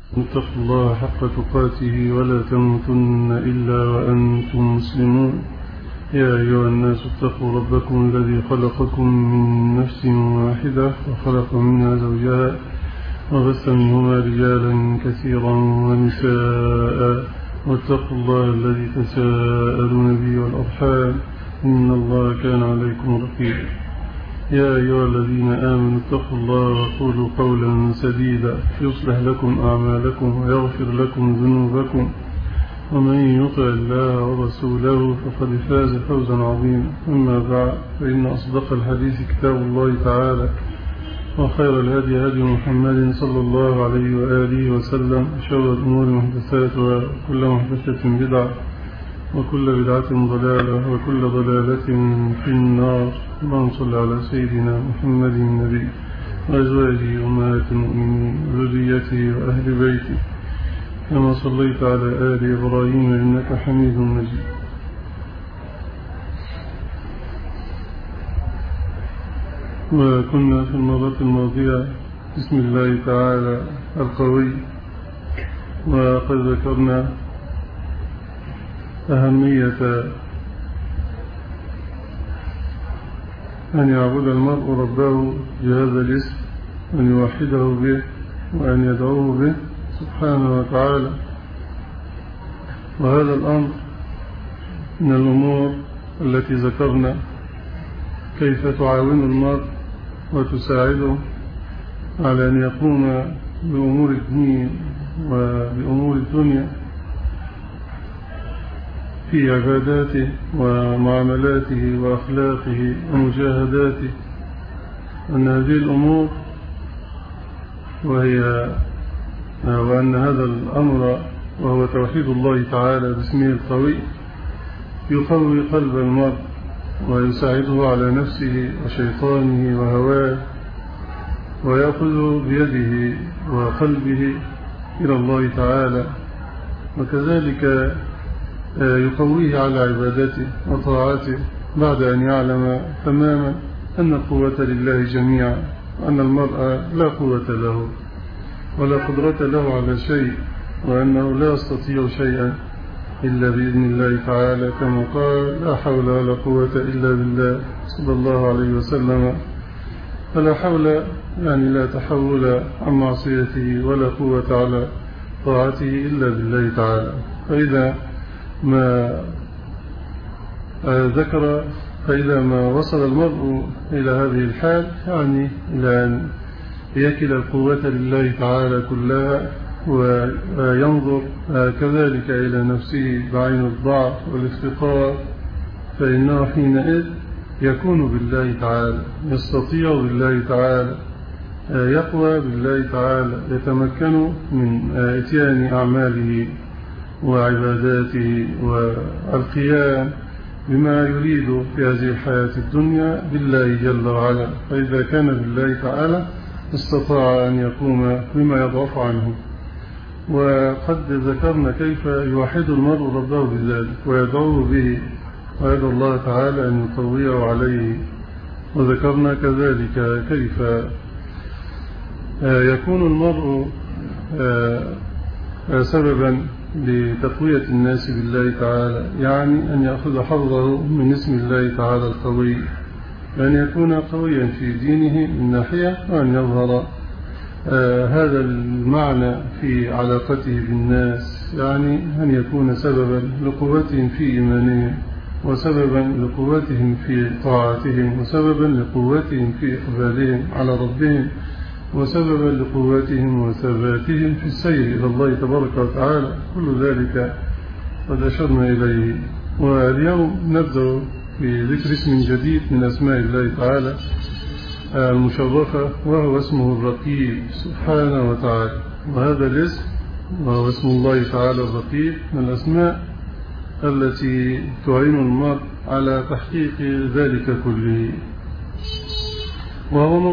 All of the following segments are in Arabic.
اتقوا الله حق تقاته ولا تموتن إلا وأنتم مسلمون. يا أيها الناس اتقوا ربكم الذي خلقكم من نفس واحدة وخلق منها زوجها وبث منهما رجالا كثيرا ونساء واتقوا الله الذي تساءلون به والأرحام إن الله كان عليكم رقيبا. يا أيها الذين آمنوا اتقوا الله وقولوا قولا سديدا يصلح لكم أعمالكم ويغفر لكم ذنوبكم ومن يطع الله ورسوله فقد فاز فوزا عظيما. أما بعد فإن أصدق الحديث كتاب الله تعالى وخير الهدي هدي محمد صلى الله عليه وآله وسلم شر الأمور محدثاتها وكل محدثة بدعة وكل بدعة ضلالة وكل ضلالة في النار. اللهم صل على سيدنا محمد النبي وأزواجه أمهات المؤمنين وذريته وأهل بيته كما صليت على آل إبراهيم إنك حميد مجيد. وكنا في المرة الماضية بسم الله تعالى القوي، وقد ذكرنا أهمية أن يعبد المرء ربه بهذا الاسم، أن يوحده به وأن يدعوه به سبحانه وتعالى. وهذا الأمر من الأمور التي ذكرنا كيف تعاون المرء وتساعده على أن يقوم بأمور الدين وبأمور الدنيا في عباداته ومعاملاته وأخلاقه ومجاهداته، أن هذه الأمور وأن هذا الأمر وهو توحيد الله تعالى باسمه القوي يقوي قلب المرء ويساعده على نفسه وشيطانه وهواه، ويأخذ بيده وقلبه إلى الله تعالى، وكذلك يقويه على عبادته وطاعته بعد أن يعلم تماما أن القوة لله جميعا، وأن المرء لا قوة له ولا قدرة له على شيء، وأنه لا يستطيع شيئا إلا بإذن الله تعالى، كما قال لا حول ولا قوة إلا بالله صلى الله عليه وسلم. فلا حول يعني لا تحول عن معصيته ولا قوة على طاعته إلا بالله تعالى. فإذا ما وصل المرء إلى هذه الحال، يعني إلى أن يكل القوة لله تعالى كلها وينظر كذلك إلى نفسه بعين الضعف والافتقار، فإنه حينئذ يكون بالله تعالى، يستطيع بالله تعالى، يقوى بالله تعالى، يتمكن من إتيان أعماله وعباداته والقيام بما يريد في هذه الحياة الدنيا بالله جل وعلا. فإذا كان بالله تعالى استطاع أن يقوم بما يضعف عنه. وقد ذكرنا كيف يوحد المرء ربه بذلك ويدعوه به ويدعو الله تعالى أن يقويه عليه. وذكرنا كذلك كيف يكون المرء سببا لتقوية الناس بالله تعالى، يعني أن يأخذ حظه من اسم الله تعالى القوي، أن يكون قويا في دينه من ناحية، وأن يظهر هذا المعنى في علاقته بالناس، يعني أن يكون سببا لقوتهم في إيمانهم، وسببا لقوتهم في طاعتهم، وسببا لقوتهم في إقبالهم على ربهم، وسببا لقوتهم وثباتهم في السير إلى الله تبارك وتعالى. كل ذلك قد أشرنا إليه. واليوم نبدأ بذكر اسم جديد من أسماء الله تعالى المشرفة، وهو اسمه الرقيب سبحانه وتعالى. وهذا الاسم وهو اسم الله تعالى الرقيب من الأسماء التي تعين المرء على تحقيق ذلك كله. وهو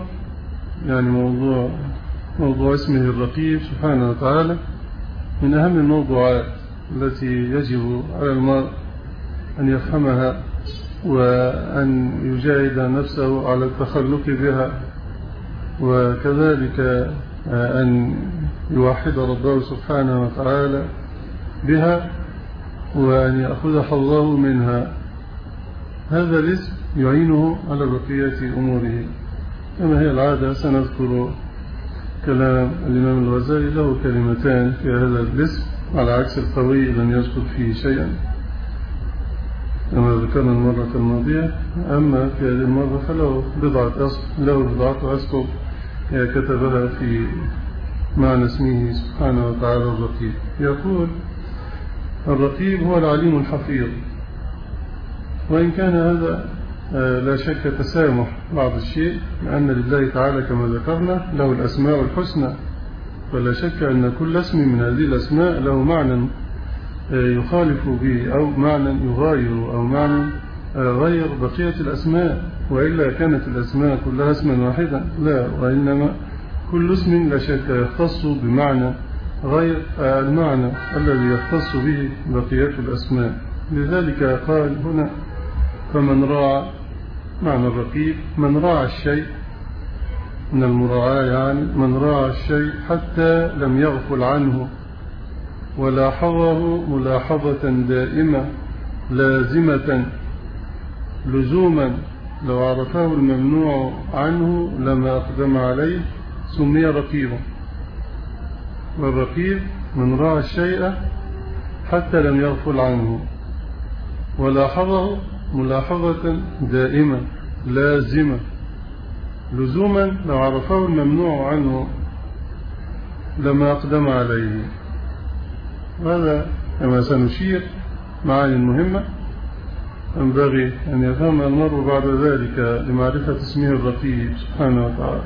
موضوع اسمه الرقيب سبحانه وتعالى من أهم الموضوعات التي يجب على المرء أن يفهمها وأن يجاهد نفسه على التخلق بها، وكذلك أن يوحد ربه سبحانه وتعالى بها وأن يأخذ حظه منها. هذا الاسم يعينه على بقية أموره. كما هي العادة سنذكر كلام الإمام الغزالي، له كلمتان في هذا الاسم على عكس القوي لم يذكر فيه شيئا كما ذكرنا المرة الماضية. أما في هذه المرة فله بضعة أسطر كتبها في معنى اسمه سبحانه وتعالى الرقيب. يقول: الرقيب هو العليم الحفيظ. وإن كان هذا لا شك تسامح بعض الشيء، لأن لله تعالى كما ذكرنا له الأسماء الحسنى، فلا شك أن كل اسم من هذه الأسماء له معنى يخالف به أو معنى يغاير أو معنى غير بقية الأسماء، وإلا كانت الأسماء كلها اسما واحدا. لا، وإنما كل اسم لا شك يختص بمعنى غير المعنى الذي يختص به بقية الأسماء. لذلك قال هنا: فمن راعى، معنى الرقيب من راعى الشيء، من المراعاة يعني من راعى الشيء حتى لم يغفل عنه ولاحظه ملاحظة دائمة لازمة لزوما، لو عرفه الممنوع عنه لما أقدم عليه سمي رقيبا. والرقيب من راعى الشيء حتى لم يغفل عنه ولاحظه ملاحظة دائمة لازمة لزوما، لو عرفه الممنوع عنه لما أقدم عليه. وهذا كما سنشير معاني مهمة ينبغي أن يفهم المرء بعد ذلك لمعرفة اسمه الرقيب سبحانه وتعالى.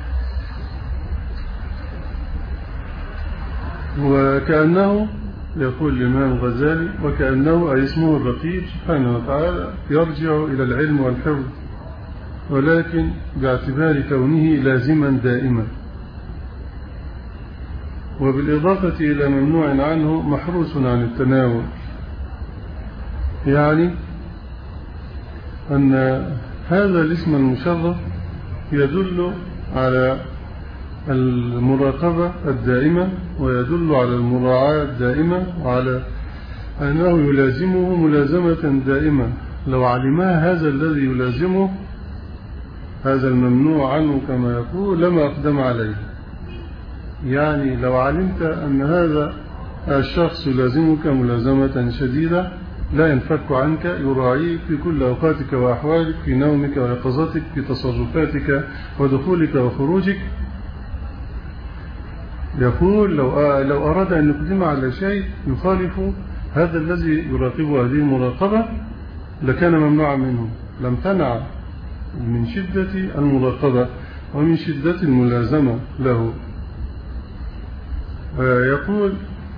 وكأنه، يقول الإمام الغزالي، وكأنه أي اسمه الرقيب سبحانه وتعالى يرجع إلى العلم والحفظ، ولكن باعتبار كونه لازما دائما، وبالإضافة إلى ممنوع عنه محروس عن التناول. يعني أن هذا الاسم المشرف يدل على المراقبة الدائمة، ويدل على المراعاة الدائمة، وعلى أنه يلازمه ملازمة دائمة. لو علمها هذا الذي يلازمه هذا الممنوع عنه كما يقول لما أقدم عليه. يعني لو علمت أن هذا الشخص يلازمك ملازمة شديدة لا ينفك عنك، يراعيك في كل أوقاتك وأحوالك، في نومك ويقظتك، في تصرفاتك ودخولك وخروجك. يقول لو أراد أن يقدم على شيء يخالف هذا الذي يراقبه هذه المراقبة لكان ممنوعا منه، لم تنع من شدة المراقبة ومن شدة الملازمة له. يقول: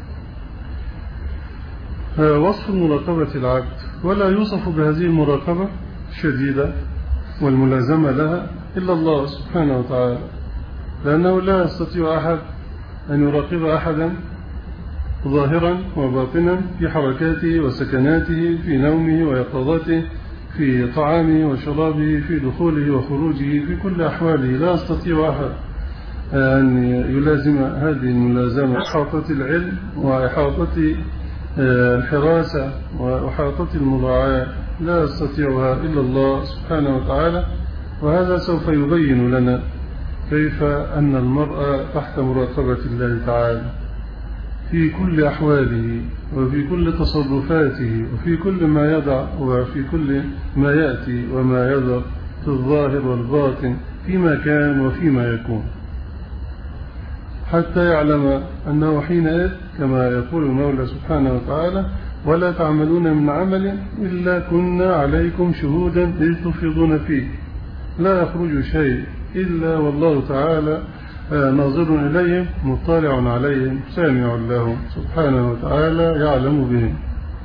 وصف المراقبة العبد، ولا يوصف بهذه المراقبة الشديدة والملازمة لها إلا الله سبحانه وتعالى، لأنه لا يستطيع أحد أن يراقب أحدا ظاهرا وباطنا في حركاته وسكناته، في نومه ويقظته، في طعامه وشرابه، في دخوله وخروجه، في كل أحواله. لا يستطيع أحد أن يلازم هذه الملازمة، إحاطة العلم وإحاطة الحراسة وإحاطة المراعاة، لا يستطيعها إلا الله سبحانه وتعالى. وهذا سوف يبين لنا كيف أن المرء تحت مراقبة الله تعالى في كل أحواله وفي كل تصرفاته وفي كل ما يدع وفي كل ما يأتي وما يذر، في الظاهر والباطن، فيما كان وفيما يكون، حتى يعلم أنه حينئذ كما يقول المولى سبحانه وتعالى: ولا تعملون من عمل إلا كنا عليكم شهودا إذ تفيضون فيه. لا يخرج شيء إلا والله تعالى ناظر إليهم مطالع عليهم سامع لهم سبحانه وتعالى يعلم بهم.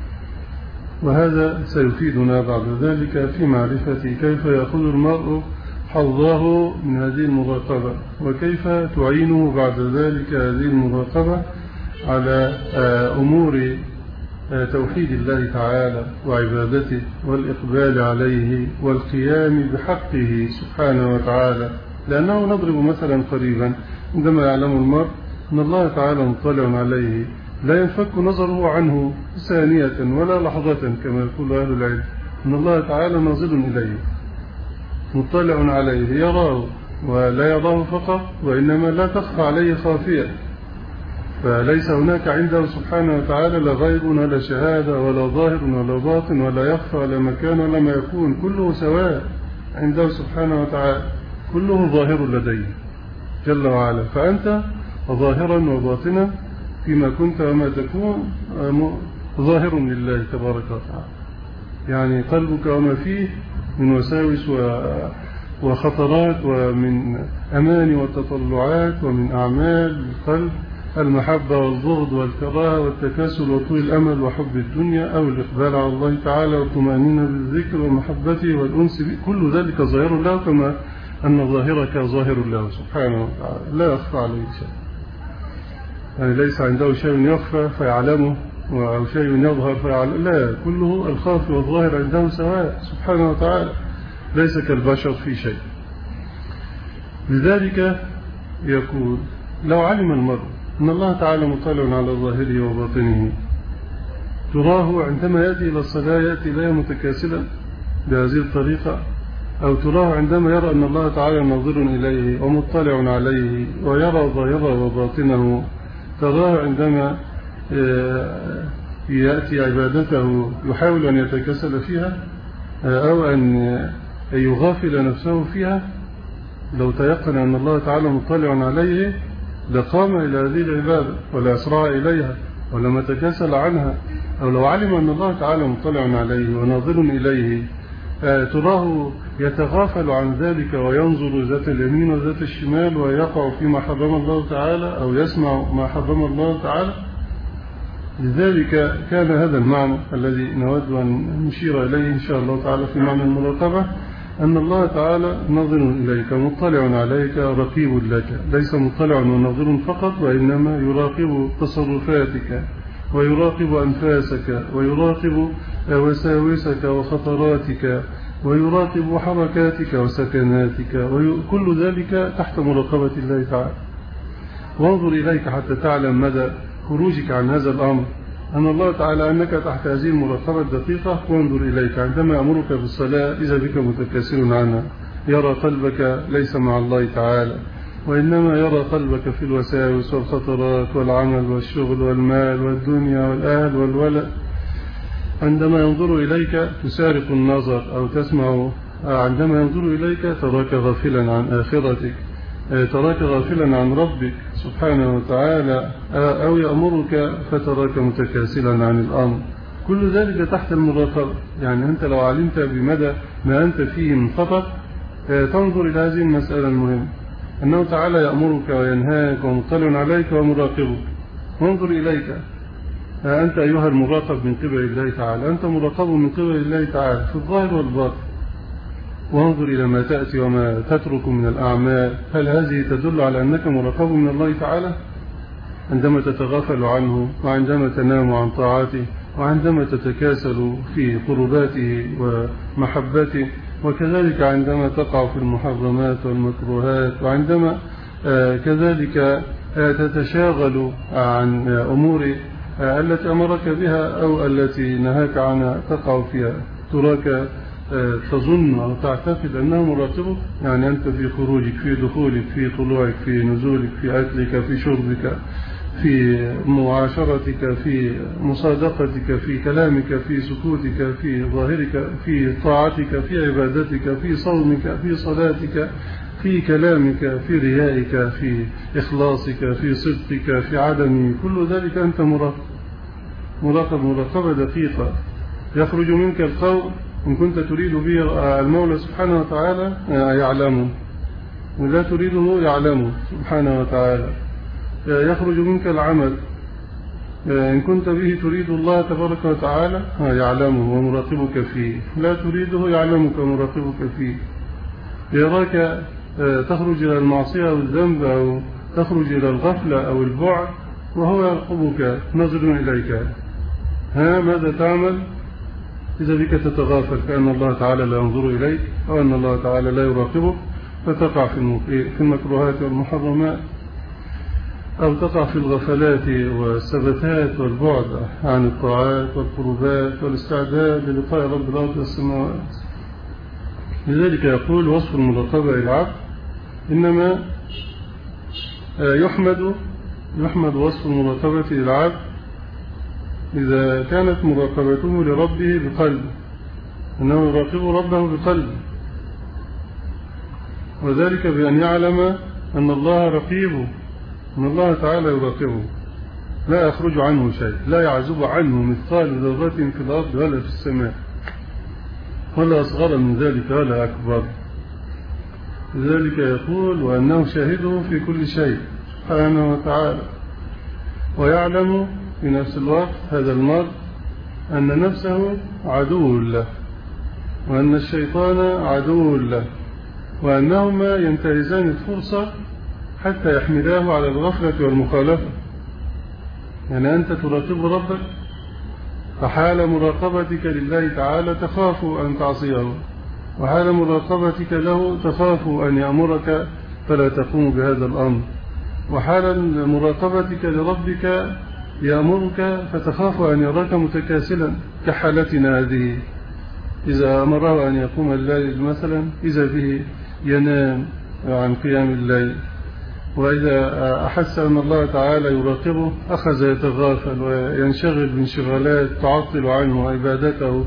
وهذا سيفيدنا بعد ذلك في معرفة كيف يأخذ المرء حظه من هذه المراقبة، وكيف تعينه بعد ذلك هذه المراقبة على أمور توحيد الله تعالى وعبادته والإقبال عليه والقيام بحقه سبحانه وتعالى لأنه نضرب مثلا قريبا عندما يعلم المرء أن الله تعالى مطلع عليه لا ينفك نظره عنه ثانية ولا لحظة كما يقول أهل العلم، أن الله تعالى ناظر إليه مطلع عليه يراه، ولا يراه فقط وإنما لا تخفى عليه خافية، فليس هناك عنده سبحانه وتعالى لا غيب ولا شهادة ولا ظاهر ولا باطن ولا يخفى ولا مكان ولا ما يكون، كله سواء عنده سبحانه وتعالى، كله ظاهر لديه جل وعلا. فأنت ظاهرا وباطنا فيما كنت وما تكون ظاهر لله تبارك وتعالى، يعني قلبك وما فيه من وساوس وخطرات ومن أماني وتطلعات ومن أعمال القلب، المحبة والبغض والكراهة والتكاسل وطول الأمل وحب الدنيا أو الإقبال على الله تعالى والطمأنينة بالذكر ومحبته والأنس به، كل ذلك ظاهر له كما أن ظاهرك ظاهر له سبحانه وتعالى لا يخفى عليه شيء، يعني ليس عنده شيء يخفى فيعلمه أو شيء يظهر فيعلم، لا، كله الخافي والظاهر عنده سواء سبحانه وتعالى، ليس كالبشر في شيء. لذلك يقول لو علم المرء أن الله تعالى مطلع على ظاهره وباطنه، تراه عندما يأتي إلى الصلاة يأتي إليها متكاسلا بهذه الطريقة، أو تراه عندما يرى أن الله تعالى ناظر إليه ومطلع عليه ويرى ظاهره وباطنه، تراه عندما يأتي عبادته يحاول أن يتكاسل فيها أو أن يغافل نفسه فيها، لو تيقن أن الله تعالى مطلع عليه لقام إلى هذه العبادة ولا أسرع إليها ولما تكاسل عنها. أو لو علم أن الله تعالى مطلع عليه وناظر إليه، تراه يتغافل عن ذلك وينظر ذات اليمين وذات الشمال ويقع فيما حرم الله تعالى أو يسمع ما حرم الله تعالى. لذلك كان هذا المعنى الذي نود أن نشير إليه إن شاء الله تعالى في معنى المراقبة، أن الله تعالى ناظر إليك مطلع عليك رقيب لك، ليس مطلع وناظر فقط، وإنما يراقب تصرفاتك ويراقب أنفاسك ويراقب وساوسك وخطراتك ويراقب حركاتك وسكناتك، كل ذلك تحت مراقبة الله تعالى. وانظر إليك حتى تعلم مدى خروجك عن هذا الأمر، أن الله تعالى أنك تحت هذه المراقبة الدقيقة. وانظر إليك عندما أمرك بالصلاة إذا بك متكاسل عنها، يرى قلبك ليس مع الله تعالى، وإنما يرى قلبك في الوساوس والخطرات والعمل والشغل والمال والدنيا والأهل والولد. عندما ينظر إليك تسارق النظر أو تسمع، عندما ينظر إليك تراك غافلا عن آخرتك، تراك غافلا عن ربك سبحانه وتعالى، أو يأمرك فتراك متكاسلا عن الأمر. كل ذلك تحت المراقبة. يعني أنت لو علمت بمدى ما أنت فيه من خطر تنظر إلى هذه المسألة المهمة، أنه تعالى يأمرك وينهاك ومطلع عليك ومراقبك. وانظر إليك أنت أيها المراقب من قبل الله تعالى، أنت مراقب من قبل الله تعالى في الظاهر والباطن. وانظر إلى ما تأتي وما تترك من الأعمال، هل هذه تدل على أنك مراقب من الله تعالى؟ عندما تتغافل عنه، وعندما تنام عن طاعته، وعندما تتكاسل في قرباته ومحبته، وكذلك عندما تقع في المحرمات والمكروهات، وعندما كذلك تتشاغل عن أمور التي أمرك بها أو التي نهاك عنها تقع فيها، تراك تظن أو تعتقد أنه مراقبك. يعني أنت في خروجك، في دخولك، في طلوعك، في نزولك، في أكلك، في شربك، في معاشرتك، في مصادقتك، في كلامك، في سكوتك، في ظاهرك، في طاعتك، في عبادتك، في صومك، في صلاتك، في كلامك، في ريائك، في إخلاصك، في صدقك، في عدم كل ذلك أنت مراقب مراقبة دقيقة. يخرج منك القول إن كنت تريد به المولى سبحانه وتعالى يعلمه، ولا تريده يعلمه سبحانه وتعالى. يخرج منك العمل إن كنت به تريد الله تبارك وتعالى يعلمه ومراقبك فيه، لا تريده يعلمك ومراقبك فيه. يراك تخرج إلى المعصية أو الذنب أو تخرج إلى الغفلة أو البعد وهو يرقبك نظر إليك. ماذا تعمل؟ إذا بك تتغافل كأن الله تعالى لا ينظر إليك أو أن الله تعالى لا يراقبك، فتقع في المكروهات والمحرمات، أو تقع في الغفلات والسبتات والبعد عن الطاعات والقربات والاستعداد للقاء رب الأرض والسماوات. لذلك يقول وصف المراقبة للعبد إنما يحمد وصف المراقبة للعبد إذا كانت مراقبته لربه بقلبه، أنه يراقب ربه بقلبه، وذلك بأن يعلم أن الله رقيبه، أن الله تعالى يراقبه، لا يخرج عنه شيء، لا يعزب عنه مثقال ذرة في الأرض ولا في السماء، ولا أصغر من ذلك ولا أكبر. لذلك يقول وأنه شاهده في كل شيء سبحانه وتعالى، ويعلم في نفس الوقت هذا المرء أن نفسه عدو له، وأن الشيطان عدو له، وأنهما ينتهزان الفرصة حتى يحملاه على الغفلة والمخالفة. يعني أنت تراقب ربك، فحال مراقبتك لله تعالى تخاف أن تعصيه، وحال مراقبتك له تخاف أن يأمرك فلا تقوم بهذا الأمر، وحال مراقبتك لربك يأمرك فتخاف أن يراك متكاسلا كحالتنا هذه، إذا أمره أن يقوم الليل مثلا إذا به ينام عن قيام الليل، وإذا أحس أن الله تعالى يراقبه أخذ يتغافل وينشغل بانشغالات تعطل عنه عبادته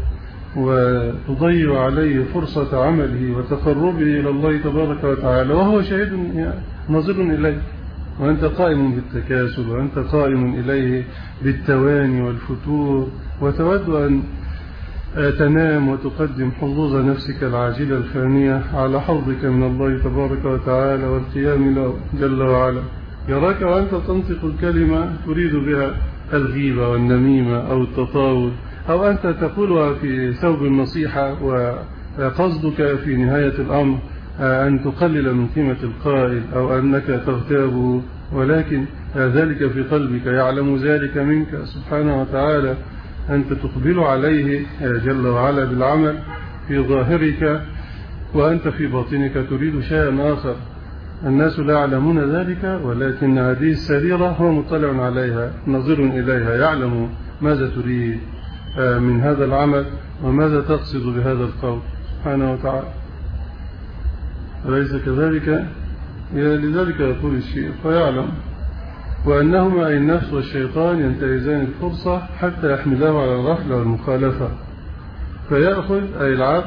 وتضيع عليه فرصة عمله وتقربه إلى الله تبارك وتعالى، وهو شاهد ناظر إليه، وأنت قائم بالتكاسل، وأنت قائم إليه بالتواني والفتور، وتود أن تنام وتقدم حظوظ نفسك العاجلة الفانية على حظك من الله تبارك وتعالى والقيام له جل وعلا. يراك وأنت تنطق الكلمة تريد بها الغيبة والنميمة أو التطاول، أو أنت تقولها في ثوب النصيحة وقصدك في نهاية الأمر أن تقلل من قيمة القائل أو أنك تغتابه، ولكن ذلك في قلبك، يعلم ذلك منك سبحانه وتعالى. أنت تقبل عليه جل وعلا بالعمل في ظاهرك، وأنت في باطنك تريد شيئا آخر. الناس لا يعلمون ذلك، ولكن هذه السريرة هو مطلع عليها نظر إليها، يعلم ماذا تريد من هذا العمل وماذا تقصد بهذا القول سبحانه وتعالى. أليس كذلك؟ لذلك يقول الشيء فيعلم وأنهما أي النفس والشيطان ينتهزان الفرصة حتى يحملاه على الغفلة والمخالفة، فيأخذ أي العبد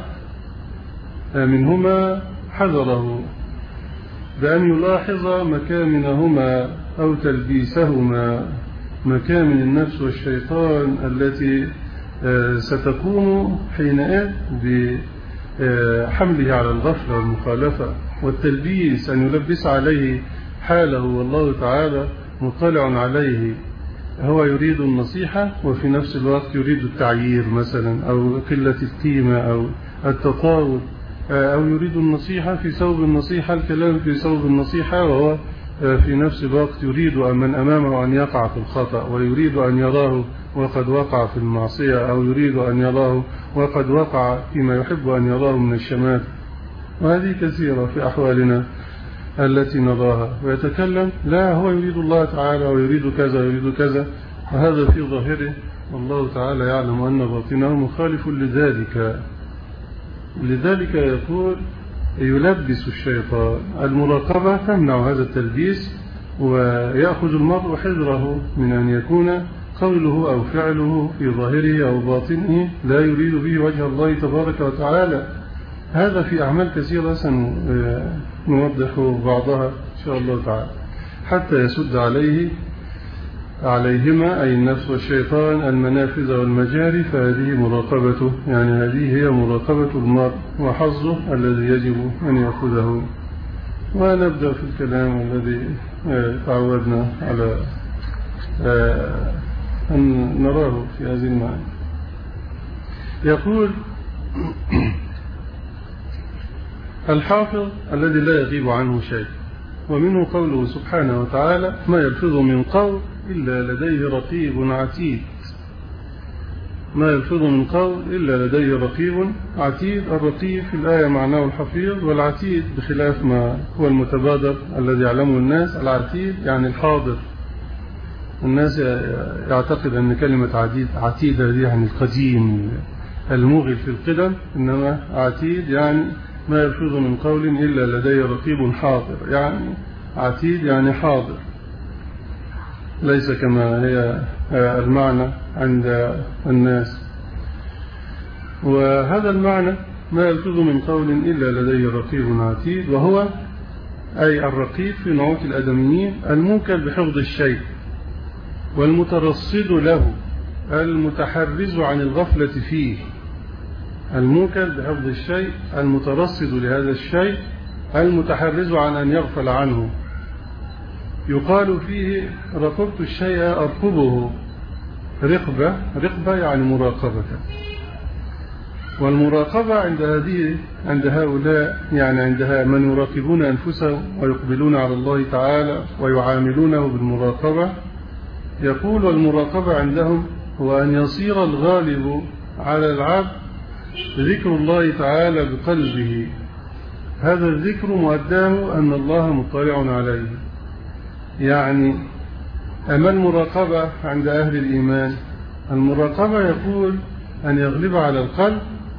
منهما حذره بأن يلاحظ مكامنهما أو تلبيسهما، مكامن النفس والشيطان التي ستقوم حينئذ بحمله على الغفلة والمخالفة والتلبيس، أن يلبس عليه حاله والله تعالى مطلع عليه. هو يريد النصيحة وفي نفس الوقت يريد التعيير مثلا، أو قلة القيمة أو التطاول، أو يريد النصيحة في ثوب النصيحة، الكلام في ثوب النصيحة، وهو في نفس الوقت يريد من أمامه أن يقع في الخطأ، ويريد أن يراه وقد وقع في المعصية، أو يريد أن يراه وقد وقع فيما يحب أن يراه من الشمات. وهذه كثيرة في أحوالنا التي نراها، ويتكلم لا هو يريد الله تعالى ويريد كذا ويريد كذا، وهذا في ظاهره، والله تعالى يعلم أن باطنه مخالف لذلك. لذلك يقول يلبس الشيطان. المراقبة تمنع هذا التلبيس، ويأخذ المرء حذره من أن يكون قوله أو فعله في ظاهره أو باطنه لا يريد به وجه الله تبارك وتعالى. هذا في أعمال كثيرة سنوضح بعضها إن شاء الله تعالى، حتى يسد عليهما أي النفس والشيطان المنافذ والمجاري. فهذه مراقبته، يعني هذه هي مراقبة المرء وحظه الذي يجب أن يأخذه. ونبدأ في الكلام الذي تعودنا على أن نراه في هذه المعنى. يقول الحافظ الذي لا يغيب عنه شيء، ومنه قوله سبحانه وتعالى ما يلفظ من قول إلا لديه رقيب عتيد. ما يلفظ من قول إلا لديه رقيب عتيد. الرقيب في الآية معناه الحفيظ، والعتيد بخلاف ما هو المتبادر الذي يعلمه الناس. العتيد يعني الحاضر. الناس يعتقد أن كلمة عتيد هذه يعني القديم المغل في القدم، إنما عتيد يعني ما يلفظ من قول إلا لديه رقيب حاضر، يعني عتيد يعني حاضر، ليس كما هي المعنى عند الناس. وهذا المعنى ما يلفظ من قول إلا لديه رقيب عتيد، وهو أي الرقيب في نعوت الآدميين الموكل بحفظ الشيء والمترصد له المتحرز عن الغفلة فيه. الموكل بحفظ الشيء المترصد لهذا الشيء المتحرز عن أن يغفل عنه. يقال فيه رقبت الشيء أرقبه. رقبة يعني مراقبة. والمراقبة عند هؤلاء يعني عندها من يراقبون أنفسهم ويقبلون على الله تعالى ويعاملونه بالمراقبة. يقول والمراقبة عندهم هو أن يصير الغالب على العبد ذكر الله تعالى بقلبه. هذا الذكر مؤداه أن الله مطلع عليه. يعني أما المراقبة عند أهل الإيمان، المراقبة يقول أن يغلب على القلب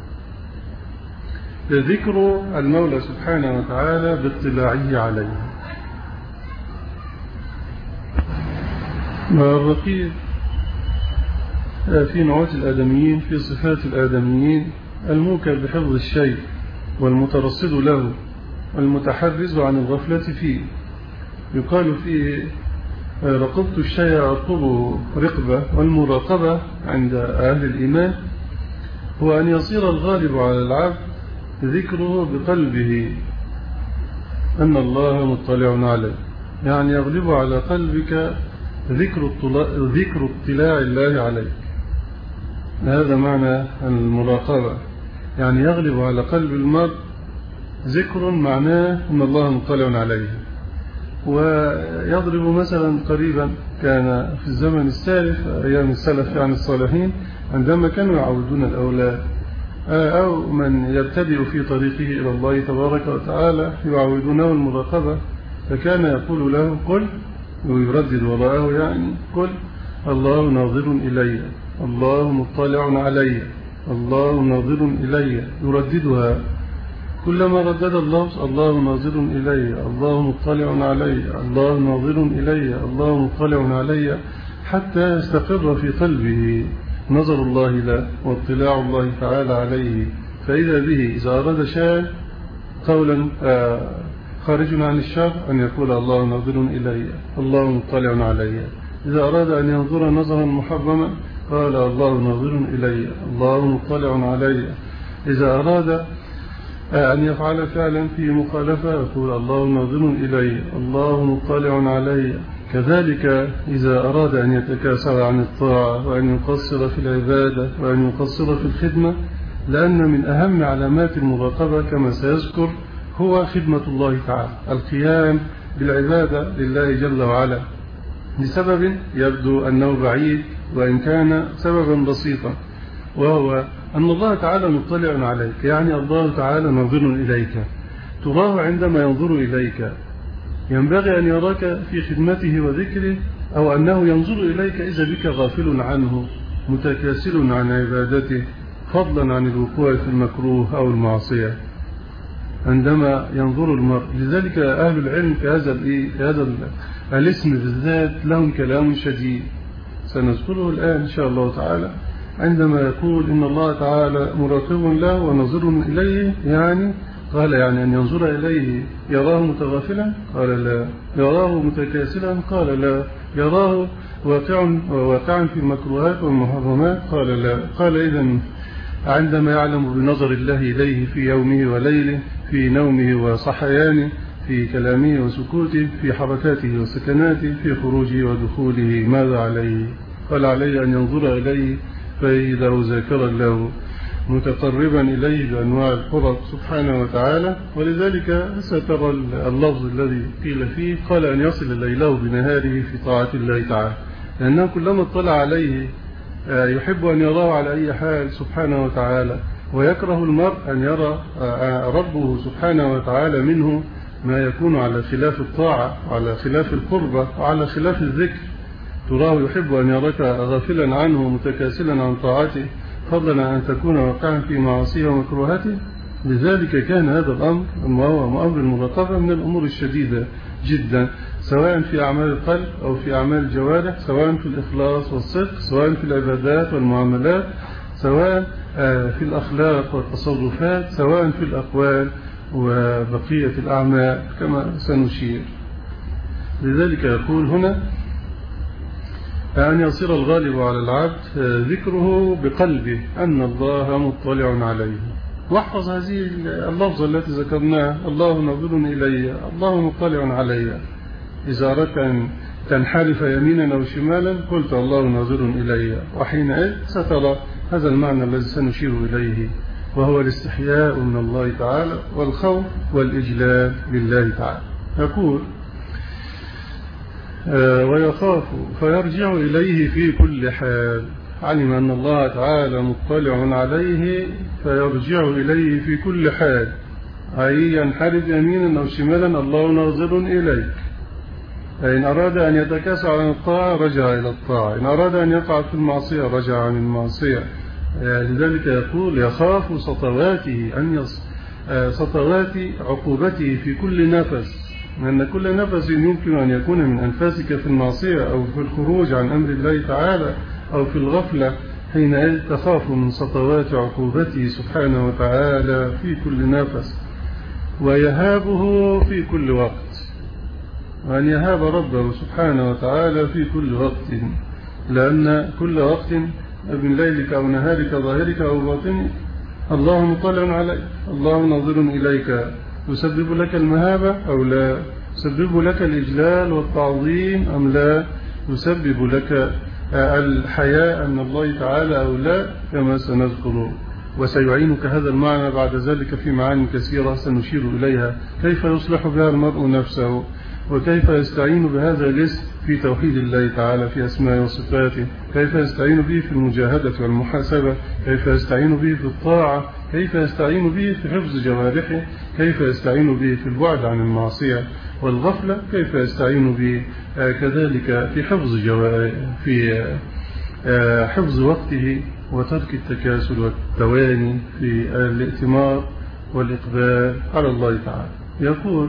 ذكر المولى سبحانه وتعالى باطلاعه عليه. الرقيب في نعوت الآدميين في صفات الآدميين الموكل بحفظ الشيء والمترصد له والمتحرز عن الغفلة فيه. يقال فيه رقبت الشيء أرقبه رقبة. والمراقبة عند أهل الإيمان هو أن يصير الغالب على العبد ذكره بقلبه أن الله مطلع عليه، يعني يغلب على قلبك ذكر اطلاع الله عليك. هذا معنى المراقبة، يعني يغلب على قلب المرء ذكر معناه أن الله مطلع عليه. ويضرب مثلا قريبا كان في الزمن السالف أيام السلف يعني الصالحين، عندما كانوا يعودون الأولاد أو من يبتدئ في طريقه إلى الله تبارك وتعالى يعودونه المراقبة، فكان يقول له قل، ويردد وراءه يعني قل الله ناظر إلي، الله مطلع علي، الله ناظر إلي، يرددها كلما ردد اللفظ الله ناظر إلي، الله مطلع علي، الله ناظر إلي، الله مطلع علي، حتى يستقر في قلبه نظر الله له واطلاع الله تعالى عليه. فإذا به إذا أراد شيئا قولا خارج عن الشر أن يقول الله ناظر إلي، الله مطلع علي. إذا أراد أن ينظر نظرا محرما قال الله ناظر إلي، الله مطلع علي. إذا أراد أن يفعل فعلا في مخالفة يقول الله ناظر إلي، الله مطلع علي. كذلك إذا أراد أن يتكاسل عن الطاعة وأن يقصر في العبادة وأن يقصر في الخدمة، لأن من أهم علامات المراقبة كما سيذكر هو خدمة الله تعالى، القيام بالعبادة لله جل وعلا لسبب يبدو أنه بعيد وإن كان سببا بسيطا، وهو أن الله تعالى مطلع عليك، يعني الله تعالى ناظر إليك، تراه عندما ينظر إليك. ينبغي أن يراك في خدمته وذكره، أو أنه ينظر إليك إذا بك غافل عنه متكاسل عن عبادته، فضلا عن الوقوع في المكروه أو المعصية عندما ينظر المرء. لذلك أهل العلم في هذا الاسم بالذات لهم كلام شديد سنذكره الآن إن شاء الله تعالى، عندما يقول إن الله تعالى مراقب له ونظر إليه، يعني قال يعني أن ينظر إليه يراه متغافلا؟ قال لا. يراه متكاسلا؟ قال لا. يراه واقعا في المكروهات والمحرمات؟ قال لا. قال إذن عندما يعلم بنظر الله إليه في يومه وليله، في نومه وصحيانه، في كلامه وسكوته، في حركاته وسكناته، في خروجه ودخوله، ماذا عليه؟ قال عليه أن ينظر إليه فإذا ذاكرا له متقربا إليه بأنواع القرب سبحانه وتعالى. ولذلك سترى اللفظ الذي قيل فيه قال أن يصل ليله بنهاره في طاعة الله تعالى، لأنه كلما اطلع عليه يحب أن يراه على أي حال سبحانه وتعالى، ويكره المرء أن يرى ربه سبحانه وتعالى منه ما يكون على خلاف الطاعة وعلى خلاف القربة وعلى خلاف الذكر. تراه يحب أن يراك غافلا عنه متكاسلا عن طاعته، فضلا أن تكون واقعا في معاصيه ومكروهاته. لذلك كان هذا الأمر وهو أمر المراقبة من الأمور الشديدة جدا، سواء في أعمال القلب أو في أعمال الجوارح، سواء في الإخلاص والصدق، سواء في العبادات والمعاملات، سواء في الأخلاق والتصرفات، سواء في الأقوال وبقية الأعمال كما سنشير. لذلك يقول هنا أن يصير الغالب على العبد ذكره بقلبه أن الله مطلع عليه. واحفظ هذه اللفظة التي ذكرناها: الله ناظر إلي، الله مطلع علي. إذا أردت أن تنحرف يمينا أو شمالا قلت الله ناظر إلي، وحينئذ سترى هذا المعنى الذي سنشير إليه، وهو الاستحياء من الله تعالى والخوف والإجلال لله تعالى. يقول: ويخاف فيرجع إليه في كل حال. علم أن الله تعالى مطلع عليه فيرجع إليه في كل حال، أي ينحرف يمينا أو شمالا الله ناظر إليك. فإن أراد أن يتكاسل عن الطاعة رجع إلى الطاعة، إن أراد أن يقع في المعصية رجع عن المعصية. لذلك يقول: يخاف سطواته سطوات عقوبته في كل نفس، لأن كل نفس يمكن أن يكون من أنفاسك في المعصية أو في الخروج عن أمر الله تعالى أو في الغفلة، حينئذ تخاف من سطوات عقوبته سبحانه وتعالى في كل نفس، ويهابه في كل وقت، وأن يهاب ربه سبحانه وتعالى في كل وقت، لأن كل وقت من ليلك أو نهارك ظاهرك أو باطنك الله مطلع عليك، الله ناظر إليك. يسبب لك المهابة أو لا؟ يسبب لك الإجلال والتعظيم أم لا؟ يسبب لك الحياء من الله تعالى أو لا؟ كما سنذكر، وسيعينك هذا المعنى بعد ذلك في معاني كثيرة سنشير إليها، كيف يصلح بها المرء نفسه، وكيف يستعين بهذا الاسم في توحيد الله تعالى في أسماء وصفاته، كيف يستعين به في المجاهدة والمحاسبة، كيف يستعين به في الطاعة، كيف يستعين به في حفظ جوارحه، كيف يستعين به في البعد عن المعصية والغفلة، كيف يستعين به كذلك في حفظ وقته وترك التكاسل والتواني في الائتمار والإقبال على الله تعالى. يقول: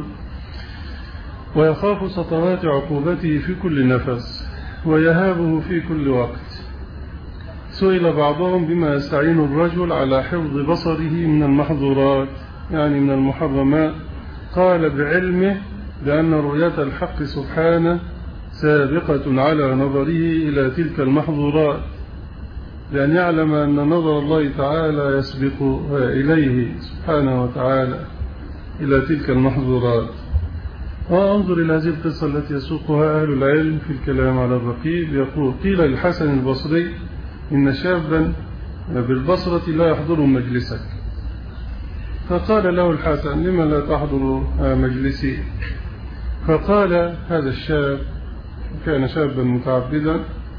ويخاف سطوات عقوبته في كل نفس ويهابه في كل وقت. سئل بعضهم بما يستعين الرجل على حفظ بصره من المحظورات، يعني من المحرمات، قال: بعلمه بأن رؤية الحق سبحانه سابقة على نظره إلى تلك المحظورات، لأن يعلم أن نظر الله تعالى يسبق إليه سبحانه وتعالى إلى تلك المحظورات. وانظر إلى هذه القصة التي يسوقها أهل العلم في الكلام على الرقيب. يقول: قيل للحسن البصري: إن شابا بالبصرة لا يحضر مجلسك. فقال له الحسن: لما لا تحضر مجلسي؟ فقال هذا الشاب، كان شابا متعبدا: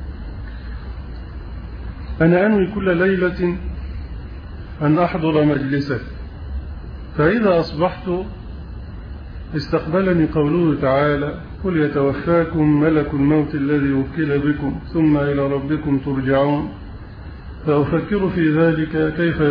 أنا أنوي كل ليلة أن أحضر مجلسك، فإذا أصبحت استقبلني قوله تعالى: قل يتوفاكم ملك الموت الذي وكل بكم ثم إلى ربكم ترجعون. فأفكر في ذلك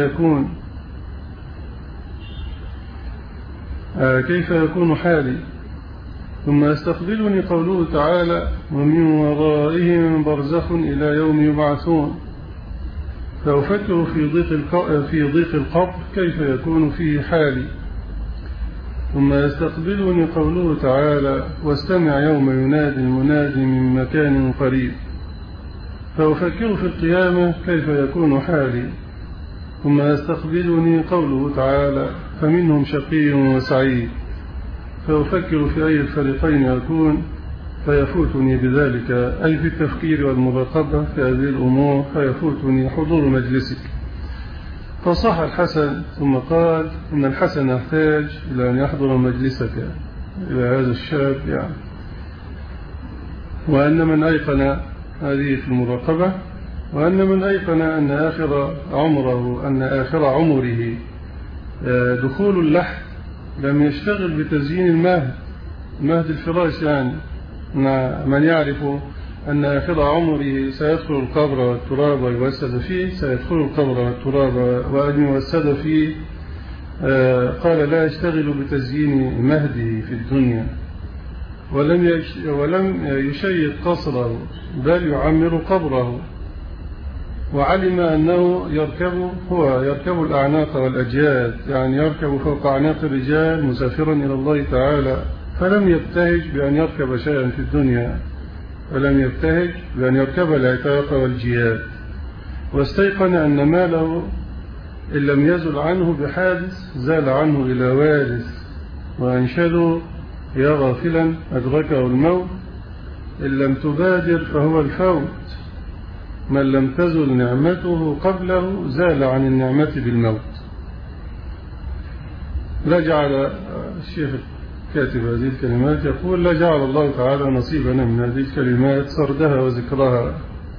كيف يكون حالي، ثم يستقبلني قوله تعالى: ومن ورائهم برزخ إلى يوم يبعثون. فأفكر في ضيق القبر كيف يكون فيه حالي، ثم يستقبلني قوله تعالى: واستمع يوم ينادي المنادي من مكان قريب. فأفكر في القيامة كيف يكون حالي، ثم يستقبلني قوله تعالى: فمنهم شقي وسعيد. فأفكر في أي الفريقين أكون، فيفوتني بذلك أي في التفكير والمراقبة في هذه الأمور فيفوتني حضور مجلسك. فصح الحسن ثم قال: إن الحسن يحتاج إلى أن يحضر مجلسك، إلى هذا الشاب يعني. وأن من أيقن هذه في المراقبة وأن من أيقن أن آخر عمره دخول اللحد لم يشتغل بتزيين المهد الفراش. يعني من يعرف أن آخر عمره سيدخل القبر والتراب ويوسد فيه، سيدخل القبر والتراب وأن يوسد فيه، قال لا يشتغل بتزيين مهده في الدنيا، ولم يشيد قصره بل يعمر قبره. وعلم أنه يركب الأعناق والأجياد، يعني يركب فوق أعناق الرجال مسافرا إلى الله تعالى، فلم يبتهج بأن يركب شيئا في الدنيا، ولم يبتهج بأن يركب العتاق والجياد. واستيقن أن ماله إن لم يزل عنه بحادث زال عنه إلى وارث. وأنشدوا يا غافلا أدركه الموت، إن لم تبادر فهو الفوت، من لم تزل نعمته قبله زال عن النعمة بالموت. لا جعل الشيخ كاتب هذه الكلمات يقول لا جعل الله تعالى نصيبنا من هذه الكلمات سردها وذكرها،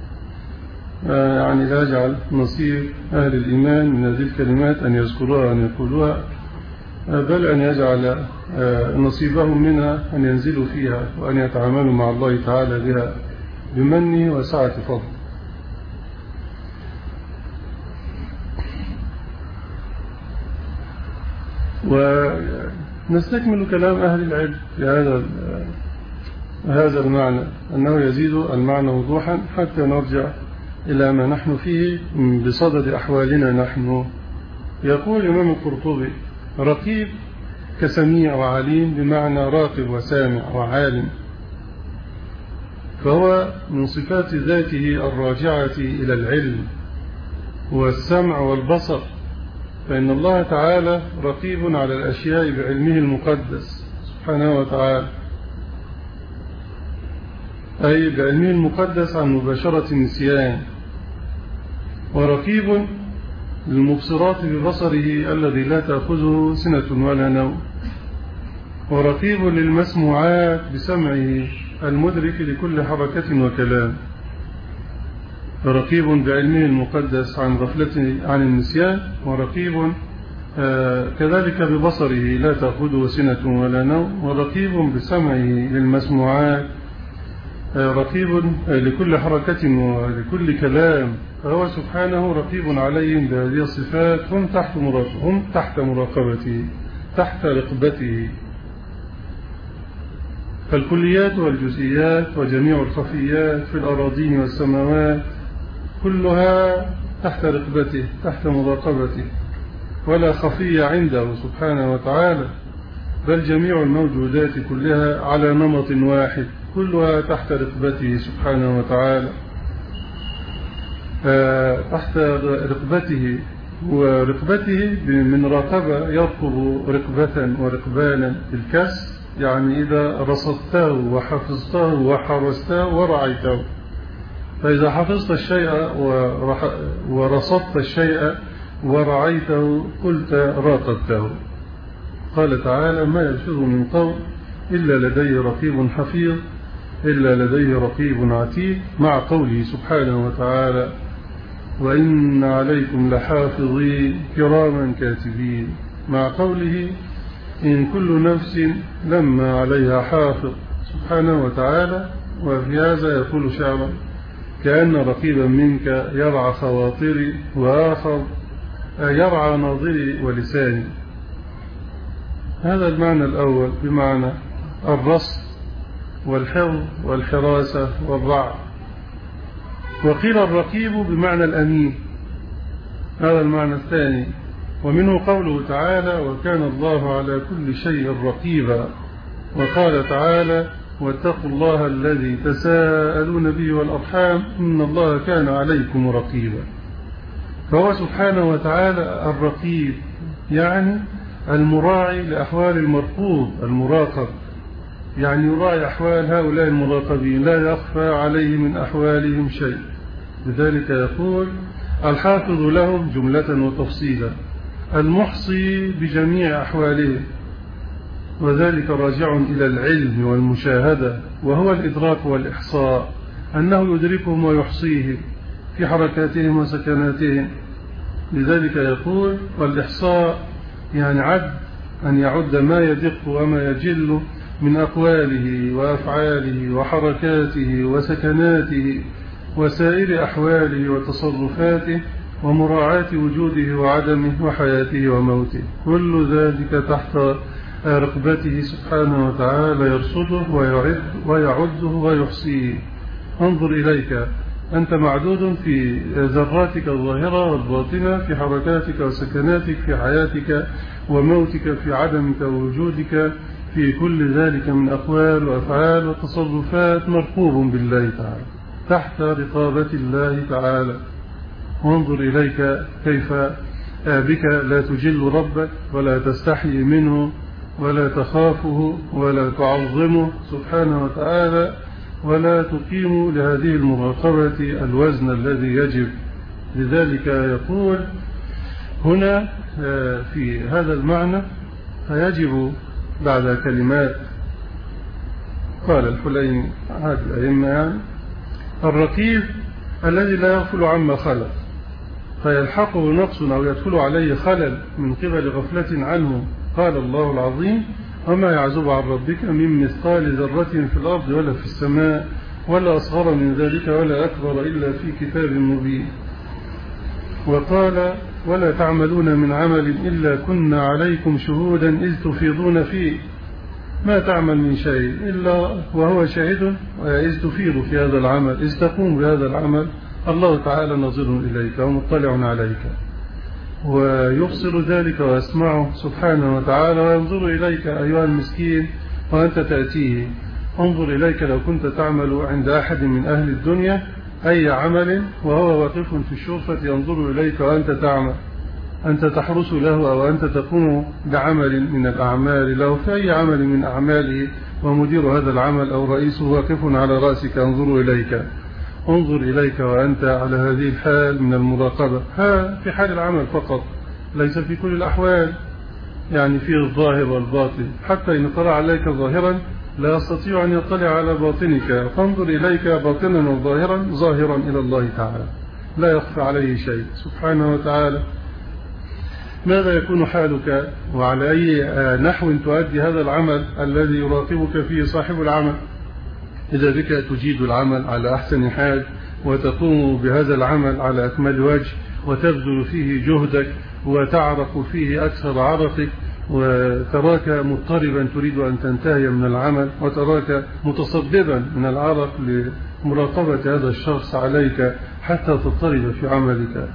يعني لا جعل نصيب أهل الإيمان من هذه الكلمات أن يذكروها وأن يقولوها، بل أن يجعل نصيبهم منها أن ينزلوا فيها وأن يتعاملوا مع الله تعالى بها بمنه وسعة فضل. ونستكمل كلام أهل العلم في هذا المعنى، أنه يزيد المعنى وضوحا حتى نرجع إلى ما نحن فيه بصدد أحوالنا نحن. يقول الإمام القرطبي رقيب كسميع وعليم، بمعنى راقب وسامع وعالم، فهو من صفات ذاته الراجعة إلى العلم والسمع والبصر، فإن الله تعالى رقيب على الأشياء بعلمه المقدس سبحانه وتعالى، أي بعلمه المقدس عن مباشرة النسيان، ورقيب للمبصرات ببصره الذي لا تأخذه سنة ولا نوم، ورقيب للمسموعات بسمعه المدرك لكل حركة وكلام، فرقيب بعلمه المقدس عن غفلته عن النسيان، ورقيب كذلك ببصره لا تأخذه سنة ولا نوم، ورقيب بسمعه للمسموعات، رقيب لكل حركة ولكل كلام، فهو سبحانه رقيب عليهم بهذه الصفات، هم تحت مراقبته، تحت رقبته. فالكليات والجزئيات وجميع الخفيات في الأراضين والسماوات كلها تحت رقبته، تحت مراقبته، ولا خفية عنده سبحانه وتعالى، بل جميع الموجودات كلها على نمط واحد، كلها تحت رقبته سبحانه وتعالى، تحت رقبته. ورقبته من راقبة يرقب رقبة ورقبانا بالكسر، يعني إذا رصدته وحفظته وحرسته ورعيته، فإذا حفظت الشيء ورصدت الشيء ورعيته قلت راقبته. قال تعالى ما يلفظ من قول إلا لديه رقيب حفيظ، إلا لديه رقيب عتيد، مع قوله سبحانه وتعالى وإن عليكم لحافظين كراما كاتبين، مع قوله إن كل نفس لما عليها حافظ سبحانه وتعالى. وفي هذا يقول شعرا كأن رقيبا منك يرعى خواطري، وآخر يرعى ناظري ولساني. هذا المعنى الأول بمعنى الرصد والحفظ والحراسة والرعي. وقيل الرقيب بمعنى الأمين، هذا المعنى الثاني. ومنه قوله تعالى وكان الله على كل شيء رقيبا، وقال تعالى واتقوا الله الذي تساءلون به والأرحام إن الله كان عليكم رقيبا. فهو سبحانه وتعالى الرقيب، يعني المراعي لأحوال المرقوب المراقب، يعني يراعي أحوال هؤلاء المراقبين، لا يخفى عليه من أحوالهم شيء. لذلك يقول الحافظ لهم جملة وتفصيلا، المحصي بجميع أحوالهم، وذلك راجع إلى العلم والمشاهدة، وهو الإدراك والإحصاء، أنه يدركهم ويحصيهم في حركاتهم وسكناتهم. لذلك يقول: والإحصاء يعني عد، أن يعد ما يدق وما يجل من أقواله وأفعاله وحركاته وسكناته وسائر أحواله وتصرفاته ومراعاة وجوده وعدمه وحياته وموته، كل ذلك تحت رقبته سبحانه وتعالى، يرصده ويعده ويحصيه. انظر إليك، أنت معدود في ذراتك الظاهرة والباطنة، في حركاتك وسكناتك، في حياتك وموتك، في عدمك ووجودك، في كل ذلك من أقوال وأفعال وتصرفات، مرقوب بالله تعالى تحت رقابة الله تعالى. وانظر إليك كيف بك لا تجل ربك ولا تستحي منه ولا تخافه ولا تعظمه سبحانه وتعالى، ولا تقيم لهذه المراقبة الوزن الذي يجب. لذلك يقول هنا في هذا المعنى: فيجب بعد كلمات قال الحليمي هذه الأئمة يعني الرقيب الذي لا يغفل عما خلق، فيلحقه نقص أو يدخل عليه خلل من قبل غفلة عنه. قال الله العظيم: وما يعزب عن ربك من مثقال ذرة في الأرض ولا في السماء ولا أصغر من ذلك ولا أكبر إلا في كتاب مبين. وقال: ولا تعملون من عمل إلا كنا عليكم شهودا إذ تفيضون فيه. ما تعمل من شيء إلا وهو شاهد إذ تفيض في هذا العمل، إذ تقوم بهذا العمل، الله تعالى ناظر إليك ومطلع عليك، ويبصر ذلك ويسمعه سبحانه وتعالى، وينظر إليك أيها المسكين وأنت تأتيه. انظر إليك لو كنت تعمل عند أحد من أهل الدنيا أي عمل وهو واقف في الشرفة ينظر إليك وأنت تعمل، أنت تحرس له أو أنت تقوم بعمل من الأعمال له في أي عمل من أعماله، ومدير هذا العمل أو رئيسه واقف على رأسك ينظر إليك. انظر إليك وأنت على هذه الحال من المراقبة، في حال العمل فقط، ليس في كل الأحوال، يعني في الظاهر والباطن. حتى إن طلع عليك ظاهرا لا يستطيع أن يطلع على باطنك، فانظر إليك باطنا وظاهرا، ظاهرا إلى الله تعالى لا يخفى عليه شيء سبحانه وتعالى. ماذا يكون حالك وعلى أي نحو تؤدي هذا العمل الذي يراقبك فيه صاحب العمل؟ إذا بك تجيد العمل على أحسن حال وتقوم بهذا العمل على أكمل وجه وتبذل فيه جهدك وتعرق فيه أكثر عرقك، وتراك مضطربا تريد أن تنتهي من العمل، وتراك متصببا من العرق لمراقبة هذا الشخص عليك حتى تضطرب في عملك.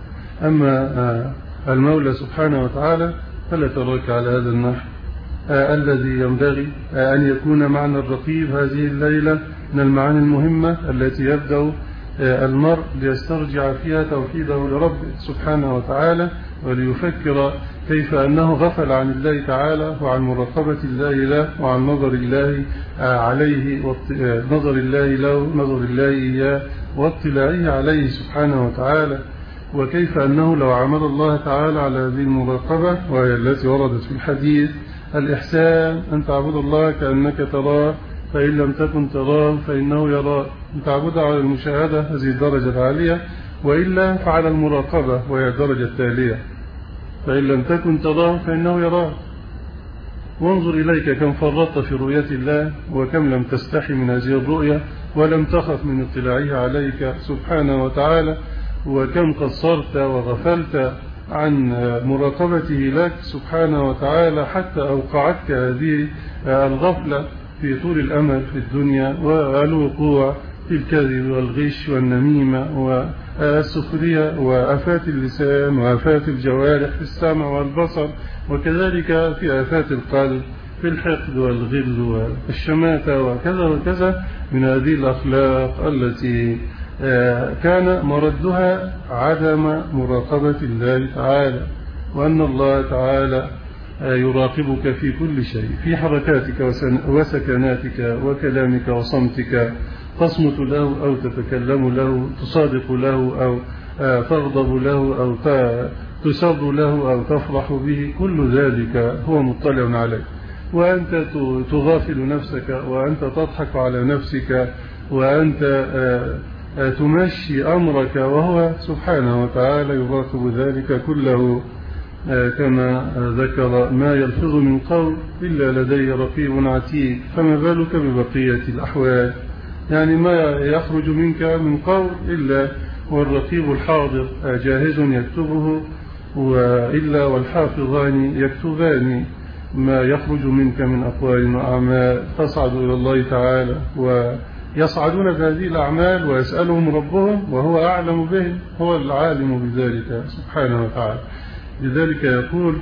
أما المولى سبحانه وتعالى فلا تراك على هذا النحو الذي ينبغي أن يكون معنى الرقيب هذه الليلة من المعاني المهمة التي يبدأ المرء ليسترجع فيها توحيده لربه سبحانه وتعالى، وليفكر كيف أنه غفل عن الله تعالى وعن مراقبة الله له وعن نظر الله عليه، نظر الله له، نظر الله إياه، واطلاعه عليه سبحانه وتعالى. وكيف أنه لو عمل الله تعالى على هذه المراقبة، وهي التي وردت في الحديث: الإحسان أن تعبد الله كأنك تراه فإن لم تكن تراه فإنه يراك. أن تعبد على المشاهدة هذه الدرجة العالية، وإلا فعلى المراقبة وهي الدرجة التالية: فإن لم تكن تراه فإنه يراك. وانظر إليك كم فرطت في رؤية الله، وكم لم تستحي من هذه الرؤية ولم تخف من اطلاعه عليك سبحانه وتعالى، وكم قصرت وغفلت عن مراقبته لك سبحانه وتعالى حتى أوقعتك هذه الغفلة في طول الأمل في الدنيا والوقوع في الكذب والغش والنميمة والسخرية وآفات اللسان وآفات الجوارح في السمع والبصر، وكذلك في آفات القلب في الحقد والغل والشماتة وكذا وكذا من هذه الأخلاق التي كان مردها عدم مراقبة الله تعالى، وأن الله تعالى يراقبك في كل شيء، في حركاتك وسكناتك وكلامك وصمتك، تصمت له أو تتكلم له، تصادق له أو تغضب له أو تسر له أو تفرح به، كل ذلك هو مطلع عليك. وأنت تغافل نفسك، وأنت تضحك على نفسك، وأنت تمشي أمرك، وهو سبحانه وتعالى يراقب ذلك كله، كما ذكر: ما يلفظ من قول إلا لديه رقيب عتيد. فما بالك ببقية الأحوال؟ يعني ما يخرج منك من قول إلا والرقيب الحاضر جاهز يكتبه، وإلا والحافظان يكتبان ما يخرج منك من أقوال وأعمال، تصعد إلى الله تعالى ويصعدون بهذه الأعمال ويسألهم ربهم وهو أعلم بهم، هو العالم بذلك سبحانه وتعالى. لذلك يقول: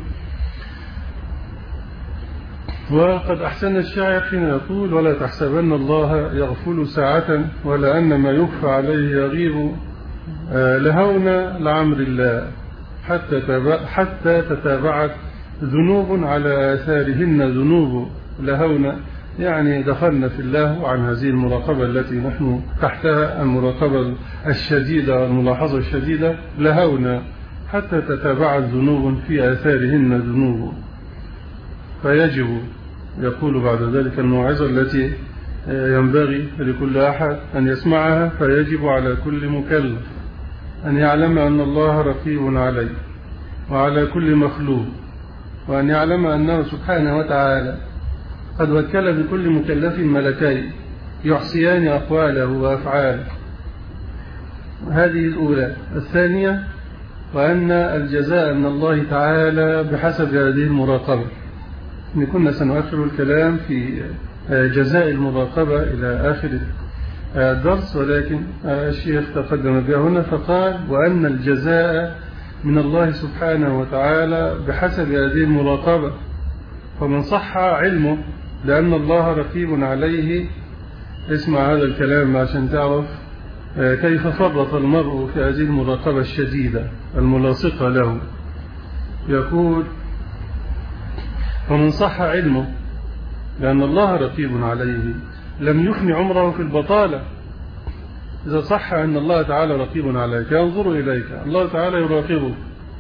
وقد أحسن الشاعر حين يقول: ولا تحسبن الله يغفل ساعة ولا أن ما يخفى عليه يغيب، لهونا لعمر الله حتى تتابعت ذنوب على آثارهن ذنوب. لهونا يعني دخلنا في الله عن هذه المراقبة التي نحن تحتها، المراقبة الشديدة والملاحظة الشديدة. لهونا حتى تتابعت ذنوب في آثارهن ذنوب. فيجب، يقول بعد ذلك، الموعظة التي ينبغي لكل أحد أن يسمعها، فيجب على كل مكلف أن يعلم أن الله رقيب عليه وعلى كل مخلوق، وأن يعلم أنه سبحانه وتعالى قد وكل بكل مكلف ملكين يحصيان أقواله وأفعاله. هذه الأولى. الثانية: وأن الجزاء من الله تعالى بحسب هذه المراقبة. كنا سنؤخر الكلام في جزاء المراقبة إلى آخر الدرس، ولكن الشيخ تقدم بها هنا فقال: وأن الجزاء من الله سبحانه وتعالى بحسب هذه المراقبة. فمن صح علمه لأن الله رقيب عليه، اسمع هذا الكلام عشان تعرف كيف فرط المرء في هذه المراقبة الشديدة الملاصقة له. يقول: فمن صح علمه لأن الله رقيب عليه لم يفن عمره في البطالة. إذا صح أن الله تعالى رقيب عليك، ينظر إليك، الله تعالى يراقبه،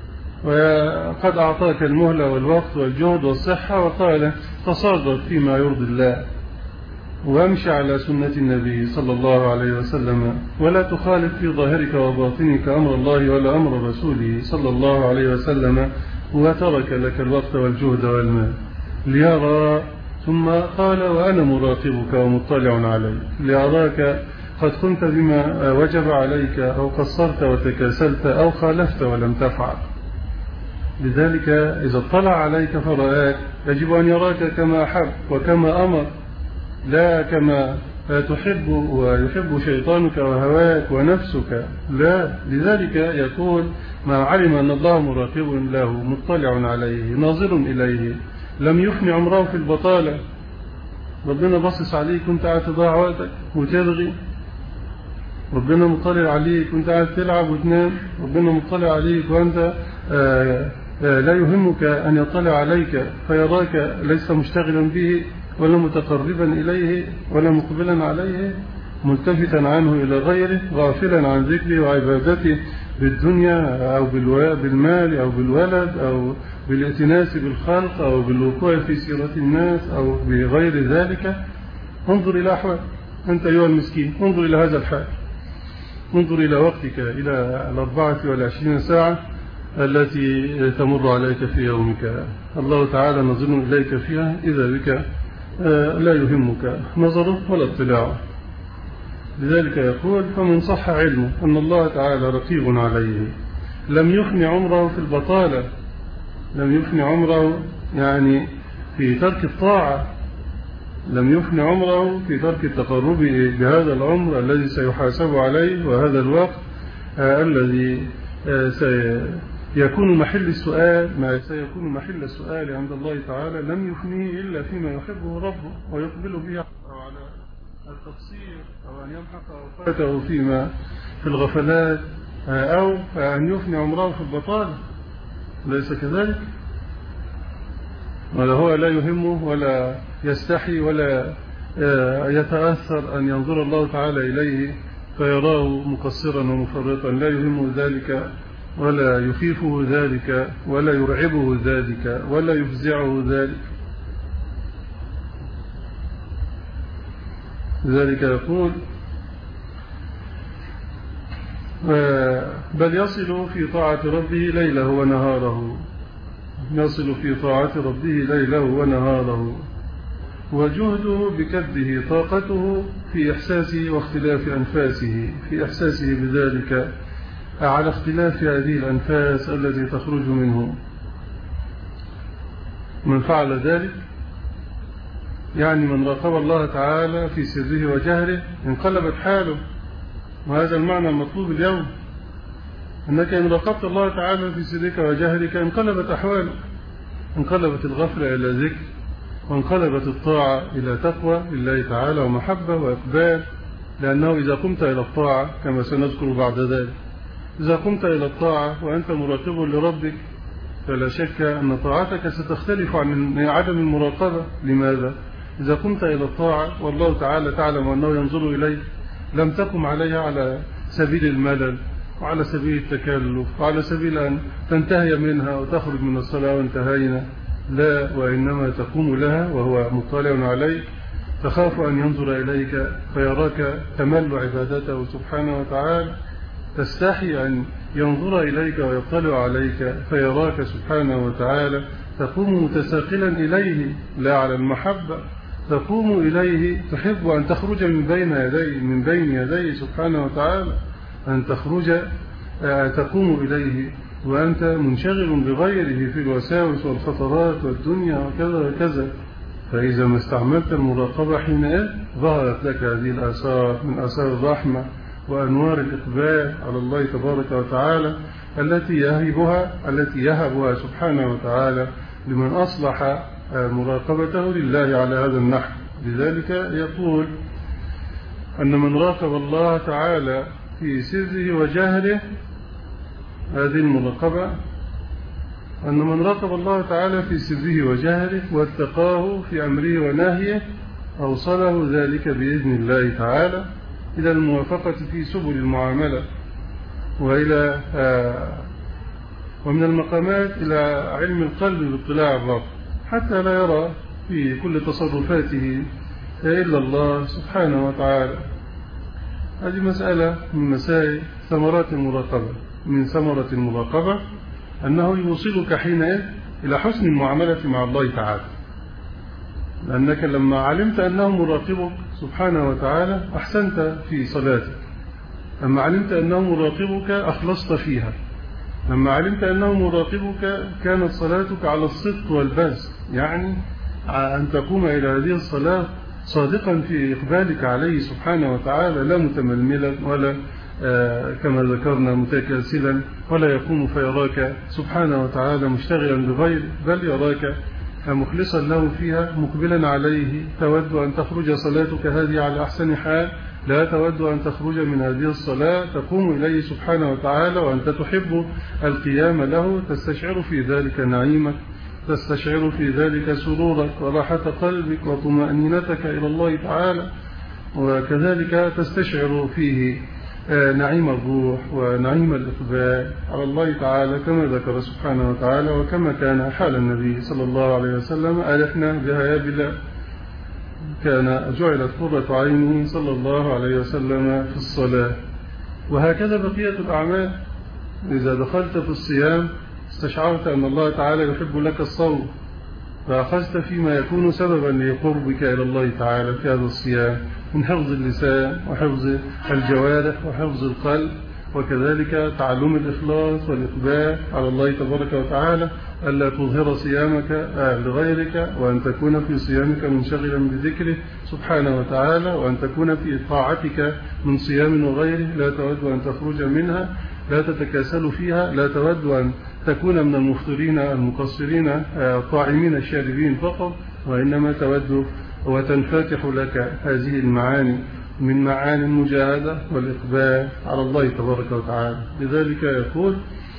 وقد أعطاك المهلة والوقت والجهد والصحة، وقال: تصرف فيما يرضي الله، وامشي على سنة النبي صلى الله عليه وسلم، ولا تخالف في ظاهرك وباطنك أمر الله ولا أمر رسوله صلى الله عليه وسلم، وترك لك الوقت والجهد والمال ليرى. ثم قال: وأنا مراقبك ومطلع عليك ليراك قد قمت بما وجب عليك، أو قصرت وتكاسلت، أو خالفت ولم تفعل. لذلك إذا اطلع عليك فرآك، يجب أن يراك كما أحب وكما أمر، لا كما تحب ويحب شيطانك وهواك ونفسك، لا. لذلك يقول: ما علم أن الله مراقب له مطلع عليه ناظر إليه لم يفني عمره في البطالة. ربنا بصص عليك وانت قاعد تضيع وقتك وتلغي، ربنا مطلع عليك وانت قاعد تلعب وتنام، ربنا مطلع عليك وانت لا يهمك أن يطلع عليك، فيراك ليس مشتغلا به ولا متقربا إليه ولا مقبلا عليه، ملتفتا عنه إلى غيره، غافلا عن ذكره وعبادته بالدنيا أو بالمال أو بالولد أو بالائتناس بالخلق أو بالوقوع في سيرة الناس أو بغير ذلك. انظر إلى أحوال أنت أيها المسكين، انظر إلى هذا الحال، انظر إلى وقتك، إلى 24 ساعة التي تمر عليك في يومك، الله تعالى نظر إليك فيها، إذا بك لا يهمك نظره ولا اطلاعه. لذلك يقول: فمن صح علمه أن الله تعالى رقيب عليه لم يفن عمره في البطالة. لم يفن عمره يعني في ترك الطاعة، لم يفن عمره في ترك التقرب بهذا العمر الذي سيحاسب عليه، وهذا الوقت الذي سيكون محل السؤال، ما سيكون محل السؤال عند الله تعالى، لم يفنيه إلا فيما يحبه ربه ويقبل به، أو على التقصير، أو أن يمحق أوقاته فيما في الغفلات، أو أن يفني عمره في البطالة. ليس كذلك؟ ولا هو لا يهمه ولا يستحي ولا يتأثر أن ينظر الله تعالى إليه فيراه مقصرا ومفرطا، لا يهمه ذلك ولا يخيفه ذلك ولا يرعبه ذلك ولا يفزعه ذلك. لذلك يقول: بل يصل في طاعة ربه ليله ونهاره، يصل في طاعة ربه ليله ونهاره، وجهده بكده طاقته في إحساسه واختلاف أنفاسه، في إحساسه بذلك على اختلاف هذه الأنفاس التي تخرج منه. من فعل ذلك يعني من راقب الله تعالى في سره وجهره انقلبت حاله، وهذا المعنى المطلوب اليوم، أنك إن راقبت الله تعالى في سرك وجهرك انقلبت أحوالك، انقلبت الغفلة إلى ذكر، وانقلبت الطاعة إلى تقوى لله تعالى ومحبة وإقبال، لأنه إذا قمت إلى الطاعة كما سنذكر بعد ذلك، إذا قمت إلى الطاعة وأنت مراقب لربك فلا شك أن طاعتك ستختلف عن عدم المراقبة. لماذا؟ إذا قمت إلى الطاعة والله تعالى تعلم أنه ينظر إليك، لم تقم عليها على سبيل الملل وعلى سبيل التكلف وعلى سبيل أن تنتهي منها وتخرج من الصلاة وانتهينا، لا، وإنما تقوم لها وهو مطلع عليك، تخاف أن ينظر إليك فيراك تمل عبادته سبحانه وتعالى، تستحي أن ينظر إليك ويطلع عليك فيراك سبحانه وتعالى، تقوم متساقلا إليه لا على المحبة، تقوم إليه تحب أن تخرج من بين يديه سبحانه وتعالى، أن تخرج تقوم إليه وأنت منشغل بغيره في الوساوس والخطرات والدنيا وكذا وكذا. فإذا ما استعملت المراقبة حينئذ ظهرت لك هذه الآثار من آثار الرحمة وأنوار الإقبال على الله تبارك وتعالى التي يهبها سبحانه وتعالى لمن أصلح مراقبته لله على هذا النحو. لذلك يقول أن من راقب الله تعالى في سره وجهره، هذه المراقبة، أن من راقب الله تعالى في سره وجهره واتقاه في أمره ونهيه أوصله ذلك بإذن الله تعالى إلى الموافقة في سبل المعاملة ومن المقامات إلى علم القلب باطلاع الرب، حتى لا يرى في كل تصرفاته إلا الله سبحانه وتعالى. هذه مسألة من مسائل ثمرات المراقبة. من ثمرة المراقبة أنه يوصلك حينئذ إلى حسن المعاملة مع الله تعالى، لأنك لما علمت أنه مراقبك سبحانه وتعالى أحسنت في صلاتك، لما علمت أنه مراقبك أخلصت فيها، لما علمت أنه مراقبك كانت صلاتك على الصدق والبذل، يعني أن تقوم إلى هذه الصلاة صادقا في إقبالك عليه سبحانه وتعالى، لا متململا ولا كما ذكرنا متكاسلا، ولا يقوم فيراك سبحانه وتعالى مشتغلا بغيره، بل يراك مخلصا له فيها مقبلا عليه، تود أن تخرج صلاتك هذه على أحسن حال، لا تود أن تخرج من هذه الصلاة تقوم إليه سبحانه وتعالى وأنت تحب القيام له، تستشعر في ذلك نعيمك، تستشعر في ذلك سرورك وراحة قلبك وطمأنينتك إلى الله تعالى، وكذلك تستشعر فيه نعيم الروح ونعيم الإقبال على الله تعالى كما ذكر سبحانه وتعالى، وكما كان حال النبي صلى الله عليه وسلم: ألحنا بها يا بلال، كان جعلت قرة عينه صلى الله عليه وسلم في الصلاة. وهكذا بقية الأعمال، إذا دخلت في الصيام استشعرت أن الله تعالى يحب لك الصوم، فأخذت فيما يكون سببا لقربك إلى الله تعالى في هذا الصيام من حفظ اللسان وحفظ الجوارح وحفظ القلب، وكذلك تعلم الإخلاص والإقبال على الله تبارك وتعالى، ألا تظهر صيامك لغيرك، وأن تكون في صيامك منشغلا بذكره سبحانه وتعالى، وأن تكون في طاعتك من صيام وغيره لا تود أن تخرج منها، لا تتكاسل فيها، لا تود أن تكون من المفطرين المقصرين الطاعمين الشاربين فقط، وإنما تود وتنفتح لك هذه المعاني من معاني المجاهدة والإقبال على الله تبارك وتعالى. لذلك يقول: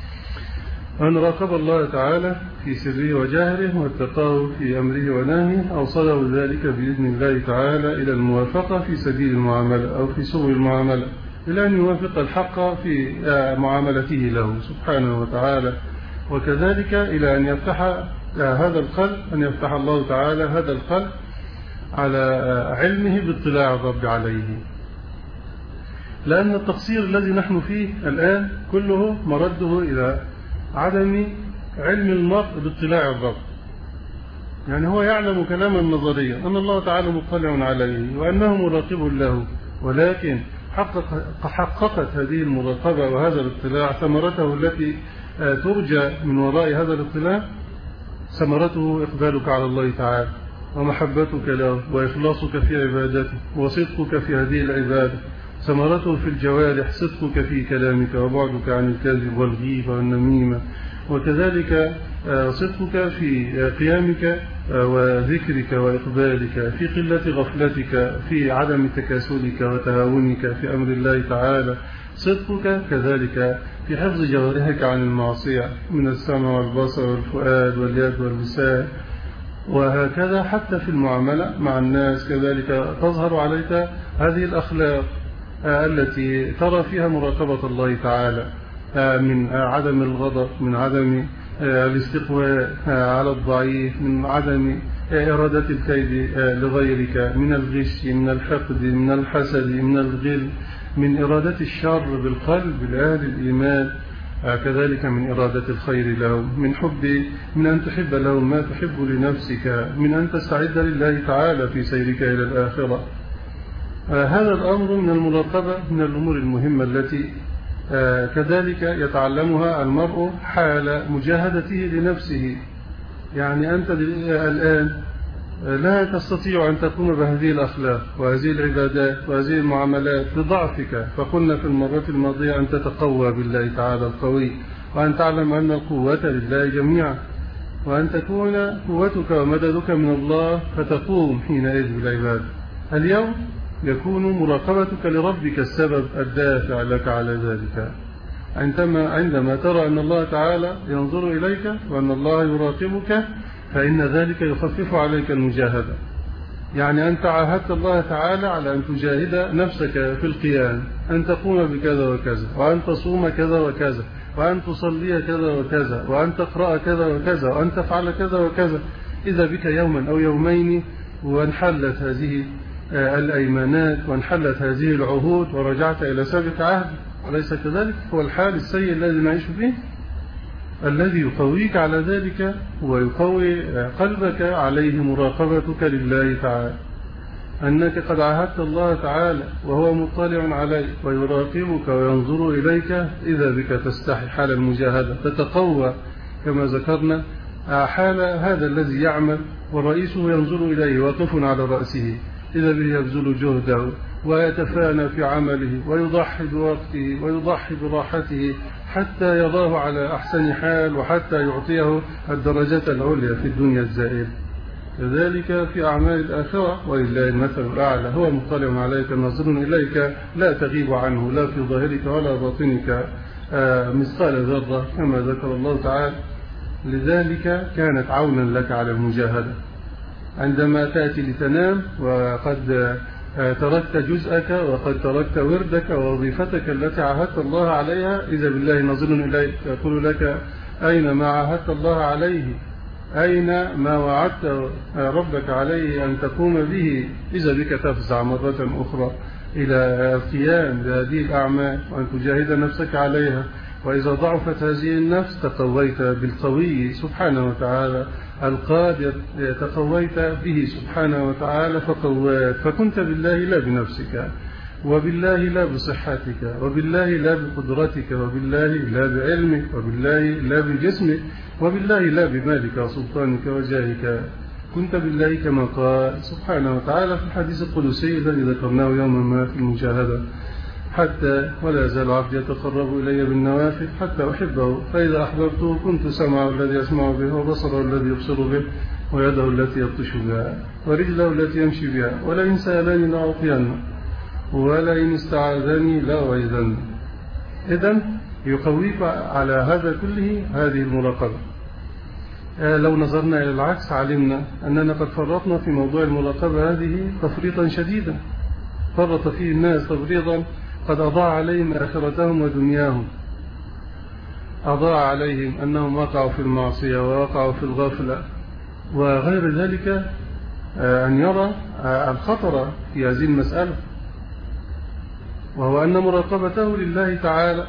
أن راقب الله تعالى في سره وجهره واتقاه في أمره ونهيه أوصله ذلك بإذن الله تعالى إلى الموافقة في سبيل المعاملة أو في سبل المعاملة، إلى أن يوافق الحق في معاملته له سبحانه وتعالى، وكذلك إلى أن يفتح هذا القلب، أن يفتح الله تعالى هذا القلب على علمه باطلاع الرب عليه. لأن التقصير الذي نحن فيه الآن كله مرده إلى عدم علم المرء باطلاع الرب. يعني هو يعلم كلاما نظريا أن الله تعالى مطلع عليه وأنه مراقب له، ولكن حققت هذه المراقبة وهذا الاطلاع ثمرته التي ترجى من وراء هذا الاطلاع، ثمرته إقبالك على الله تعالى ومحبتك له وإخلاصك في عبادته وصدقك في هذه العبادة، ثمرته في الجوارح صدقك في كلامك وبعدك عن الكذب والغيبة والنميمة، وكذلك صدقك في قيامك وذكرك وإقبالك، في قلة غفلتك، في عدم تكاسلك وتهاونك في أمر الله تعالى، صدقك كذلك في حفظ جوارحك عن المعصية من السمع والبصر والفؤاد واليد واللسان، وهكذا حتى في المعاملة مع الناس كذلك تظهر عليك هذه الأخلاق التي ترى فيها مراقبة الله تعالى، من عدم الغضب، من عدم الاستقواء على الضعيف، من عدم إرادة الكيد لغيرك، من الغش، من الحقد، من الحسد، من الغل، من إرادة الشر بالقلب لأهل الإيمان، كذلك من إرادة الخير لهم، من أن تحب لهم ما تحب لنفسك، من أن تستعد لله تعالى في سيرك إلى الآخرة. هذا الأمر من المراقبة من الأمور المهمة التي كذلك يتعلمها المرء حال مجاهدته لنفسه. يعني أنت الآن لا تستطيع أن تقوم بهذه الأخلاق وهذه العبادات وهذه المعاملات لضعفك، فقلنا في المرة الماضية أن تتقوى بالله تعالى القوي، وأن تعلم أن القوة لله جميعا، وأن تكون قوتك ومددك من الله فتقوم حينئذ بالعبادة. اليوم يكون مراقبتك لربك السبب الدافع لك على ذلك. عندما ترى أن الله تعالى ينظر إليك وأن الله يراقبك، فإن ذلك يخفف عليك المجاهدة. يعني أنت عاهدت الله تعالى على أن تجاهد نفسك في القيام، أن تقوم بكذا وكذا، وأن تصوم كذا وكذا، وأن تصلي كذا وكذا، وأن تقرأ كذا وكذا، وأن تفعل كذا وكذا. إذا بك يوما أو يومين وانحلت هذه الأيمانات وانحلت هذه العهود ورجعت إلى سابق عهد، أليس كذلك؟ هو الحال السيء الذي نعيش فيه. الذي يقويك على ذلك ويقوي قلبك عليه مراقبتك لله تعالى، أنك قد عاهدت الله تعالى وهو مطلع عليك ويراقبك وينظر إليك، إذا بك تستحي حال المجاهدة، تتقوى كما ذكرنا حال هذا الذي يعمل ورئيسه ينظر إليه واقف على رأسه، إذا به يبذل جهده ويتفانى في عمله ويضحي بوقته ويضحي براحته حتى يضاه على أحسن حال وحتى يعطيه الدرجة العليا في الدنيا الزائلة. كذلك في أعمال الآخرة ولله المثل الأعلى، هو مطلع عليك ناظر إليك، لا تغيب عنه لا في ظاهرك ولا باطنك مثقال ذرة كما ذكر الله تعالى. لذلك كانت عونا لك على المجاهدة. عندما تأتي لتنام وقد تركت جزءك وقد تركت وردك ووظيفتك التي عاهدت الله عليها، إذا بالله ناظر إليك يقول لك أين ما عاهدت الله عليه، أين ما وعدت ربك عليه أن تقوم به. إذا بك تفزع مرة أخرى إلى القيام بهذه الأعمال وأن تجاهد نفسك عليها. وإذا ضعفت هذه النفس تقويت بالقوي سبحانه وتعالى القادر، تقويت به سبحانه وتعالى فقوات، فكنت بالله لا بنفسك، وبالله لا بصحتك، وبالله لا بقدرتك، وبالله لا بعلمك، وبالله لا بجسمك، وبالله لا بمالك وسلطانك وجاهك. كنت بالله كما قال سبحانه وتعالى في الحديث القدسي الذي ذكرناه يوما ما في المجاهدة: حتى ولا يزال عبدي يتقرب إلي بالنوافل حتى أحبه، فإذا أحببته كنت سمعه الذي يسمع به، وبصره الذي يبصر به، ويده التي يبطش بها، ورجله التي يمشي بها، ولئن سألني لأعطينه، ولئن استعاذني لأعيذنه. إذن يقويك على هذا كله هذه المراقبة. لو نظرنا إلى العكس علمنا أننا قد فرطنا في موضوع المراقبة هذه تفريطا شديدا، فرط فيه الناس تفريطا قد أضاع عليهم آخرتهم ودنياهم، أضاع عليهم أنهم وقعوا في المعصية ووقعوا في الغفلة وغير ذلك، أن يرى الخطر في هذه المسألة. وهو أن مراقبته لله تعالى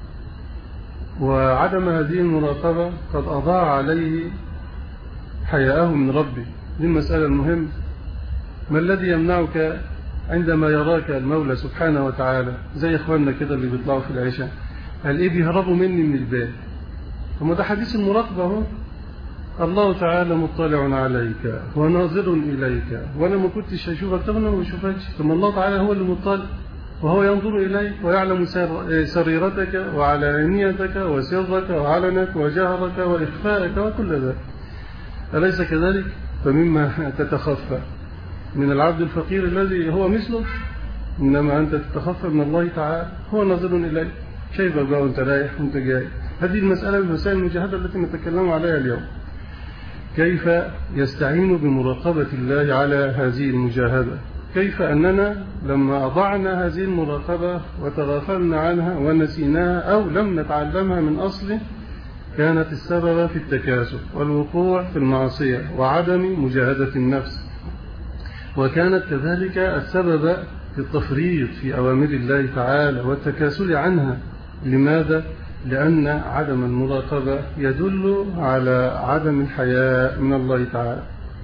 وعدم هذه المراقبة قد أضاع عليه حياءه من ربه. دي المسألة المهمة. ما الذي يمنعك عندما يراك المولى سبحانه وتعالى زي إخواننا كده اللي بيطلعوا في العشاء قال إيه بيهربوا مني من الباب؟ ثم ده حديث المراقبة هو الله تعالى مطلع عليك وناظر إليك وأنا ما كنتش هشوفك. طب أنا ما بشوفكش. ثم الله تعالى هو اللي مطلع وهو ينظر إليك ويعلم سريرتك وعلانيتك وسرك وعلنك وجهرك وإخفاءك وكل ذلك. أليس كذلك؟ فمما تتخفى من العبد الفقير الذي هو مثله، إنما أنت تتخفى من الله تعالى هو ناظر إليك. شايفك بقى وأنت رايح وأنت جاي. هذه المسألة من مسائل المجاهدة التي نتكلم عليها اليوم. كيف يستعين بمراقبة الله على هذه المجاهدة؟ كيف أننا لما أضعنا هذه المراقبة وتغافلنا عنها ونسيناها أو لم نتعلمها من أصله كانت السبب في التكاسل والوقوع في المعصية وعدم مجاهدة النفس، وكانت كذلك السبب في التفريط في أوامر الله تعالى والتكاسل عنها. لماذا؟ لأن عدم المراقبة يدل على عدم الحياء من الله تعالى،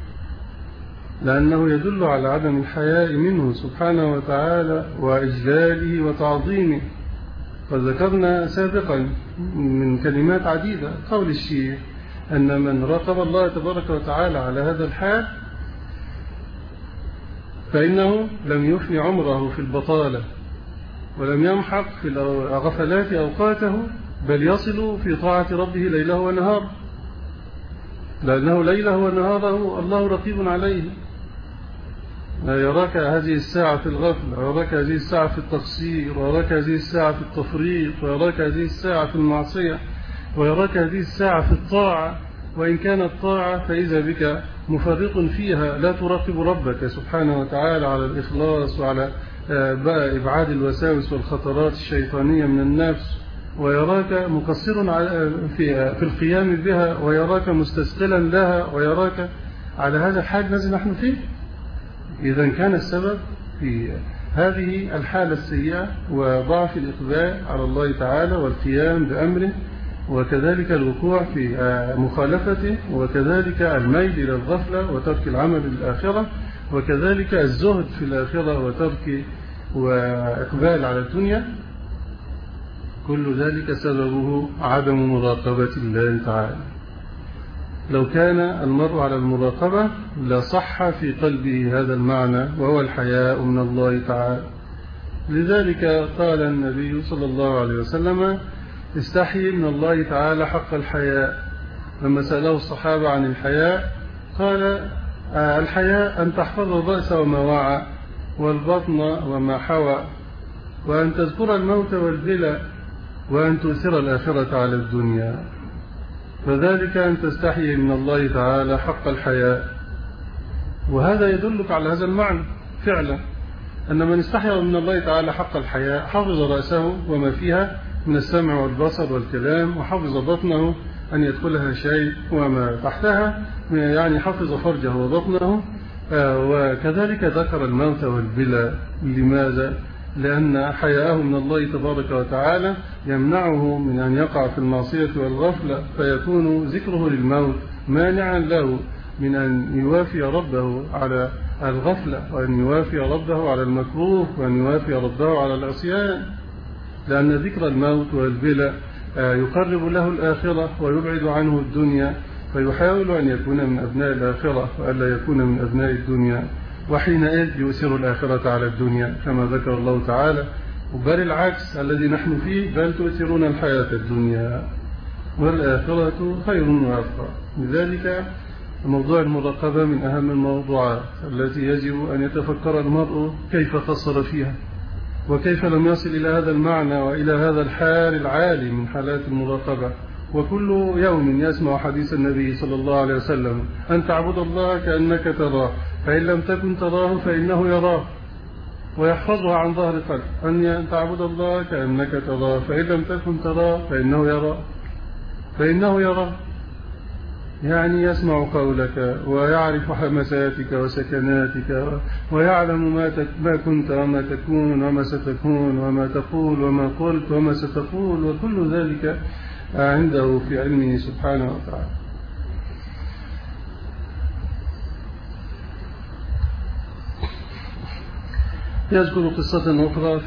لأنه يدل على عدم الحياء منه سبحانه وتعالى وإجلاله وتعظيمه. فذكرنا سابقا من كلمات عديدة قول الشيخ أن من راقب الله تبارك وتعالى على هذا الحال فإنه لم يفني عمره في البطالة ولم يمحق في الغفلات أوقاته، بل يصل في طاعة ربه ليله ونهاره، لأنه ليله ونهاره الله رقيب عليه. يراك هذه الساعة في الغفلة، ويراك هذه الساعة في التقصير، ويراك هذه الساعة في التفريط، ويراك هذه الساعة في المعصية، ويراك هذه الساعة في الطاعة. وإن كانت طاعة فإذا بك مفرط فيها لا تراقب ربك سبحانه وتعالى على الإخلاص وعلى إبعاد الوساوس والخطرات الشيطانية من النفس، ويراك مقصر في القيام بها، ويراك مستثقلا لها، ويراك على هذا الحال الذي نحن فيه. إذا كان السبب في هذه الحالة السيئة وضعف الإقبال على الله تعالى والقيام بأمره، وكذلك الوقوع في مخالفته، وكذلك الميل إلى الغفلة وترك العمل للآخرة، وكذلك الزهد في الآخرة وترك وإقبال على الدنيا. كل ذلك سببه عدم مراقبة الله تعالى. لو كان المرء على المراقبة لصح في قلبه هذا المعنى وهو الحياء من الله تعالى. لذلك قال النبي صلى الله عليه وسلم استحي من الله تعالى حق الحياء. لما سأله الصحابة عن الحياء قال الحياء أن تحفظ الرأس وما وعى والبطن وما حوى، وأن تذكر الموت والبلى، وأن تؤثر الآخرة على الدنيا. فذلك أن تستحي من الله تعالى حق الحياء. وهذا يدلك على هذا المعنى فعلا، أن من استحي من الله تعالى حق الحياء حفظ رأسه وما فيها من السمع والبصر والكلام، وحفظ بطنه أن يدخلها شيء وما تحتها، يعني حفظ فرجه وبطنه، وكذلك ذكر الموت والبلى. لماذا؟ لأن حياءه من الله تبارك وتعالى يمنعه من أن يقع في المعصية والغفلة، فيكون ذكره للموت مانعا له من أن يوافي ربه على الغفلة، وأن يوافي ربه على المكروه، وأن يوافي ربه على العصيان. لأن ذكر الموت والبلى يقرب له الآخرة ويبعد عنه الدنيا، فيحاول أن يكون من أبناء الآخرة وألا يكون من أبناء الدنيا، وحينئذ يؤثر الآخرة على الدنيا كما ذكر الله تعالى. بل العكس الذي نحن فيه، بل تؤثرون الحياة الدنيا والآخرة خير وأبقى. لذلك موضوع المراقبة من أهم الموضوعات التي يجب أن يتفكر المرء كيف قصر فيها، وكيف لم يصل إلى هذا المعنى وإلى هذا الحال العالي من حالات المراقبة. وكل يوم يسمع حديث النبي صلى الله عليه وسلم أن تعبد الله كأنك تراه، فإن لم تكن تراه فإنه يراه، ويحفظها عن ظهر قلب، أن تعبد الله كأنك تراه، فإن لم تكن تراه فإنه يراه. يعني يسمع قولك ويعرف حمساتك وسكناتك ويعلم ما كنت وما تكون وما ستكون وما تقول وما قلت وما ستقول، وكل ذلك عنده في علمه سبحانه وتعالى. يذكر قصة أخرى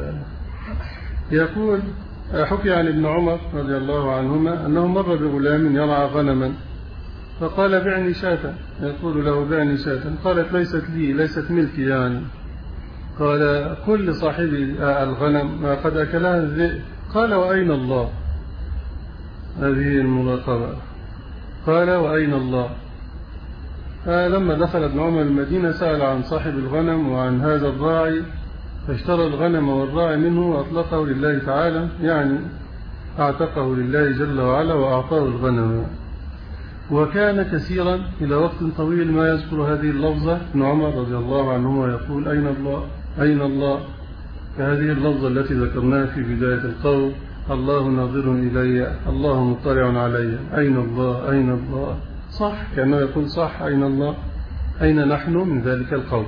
يقول حكي عن ابن عمر رضي الله عنهما أنه مر بغلام يرعى غنما فقال بعني شاة، يقول له بعني شاة، قالت ليست لي، ليست ملكي يعني. قال قل لصاحبي الغنم قد أكلها الذئب. قال وأين الله؟ هذه المراقبة. قال وأين الله؟ فلما دخل ابن عمر المدينة سأل عن صاحب الغنم وعن هذا الراعي، فاشترى الغنم والراعي منه وأطلقه لله تعالى، يعني أعتقه لله جل وعلا وأعطاه الغنم. وكان كثيرا إلى وقت طويل ما يذكر هذه اللفظة ابن عمر رضي الله عنه ويقول أين الله أين الله، كهذه اللفظة التي ذكرناها في بداية القول: الله ناظر إلي، الله مطلع علي، أين الله أين الله. صح، كأنه يقول صح، أين الله، أين نحن من ذلك القول.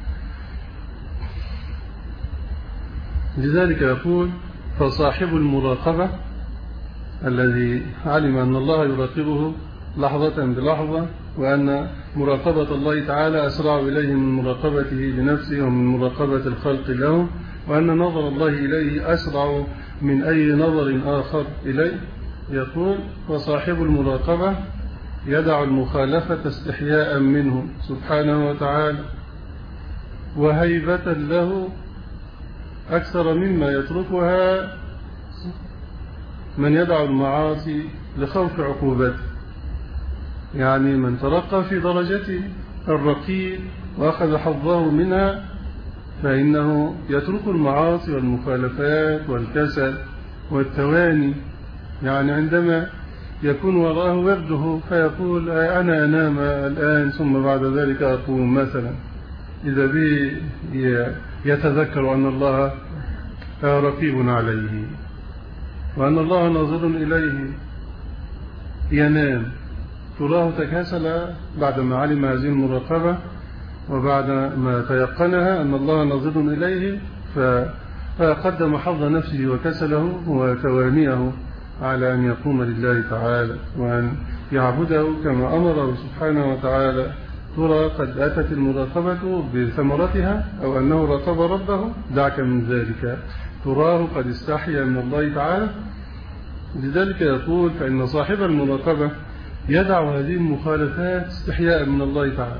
لذلك يقول: فصاحب المراقبة الذي علم أن الله يراقبه لحظة بلحظة، وأن مراقبة الله تعالى أسرع إليه من مراقبته لنفسه ومن مراقبة الخلق له، وأن نظر الله إليه أسرع من أي نظر آخر إليه. يقول: وصاحب المراقبة يدع المخالفة استحياء منه سبحانه وتعالى وهيبة له أكثر مما يتركها من يدع المعاصي لخوف عقوبته. يعني من ترقى في درجته الرقي وأخذ حظه منها فإنه يترك المعاصي والمخالفات والكسل والتواني. يعني عندما يكون وراءه ورده فيقول: أنا أنام الآن ثم بعد ذلك أقوم مثلا، إذا به يتذكر أن الله رقيب عليه وأن الله ناظر إليه، ينام. تراه تكاسل بعدما علم هذه المراقبة وبعد ما تيقنها أن الله ناظر إليه، فقدم حظ نفسه وكسله وتوانيه على أن يقوم لله تعالى وأن يعبده كما أمره سبحانه وتعالى. ترى قد أتت المراقبة بثمرتها أو أنه راقب ربه، دعك من ذلك، تراه قد استحيا من الله تعالى. لذلك يقول: فإن صاحب المراقبة يدع هذه المخالفات استحياء من الله تعالى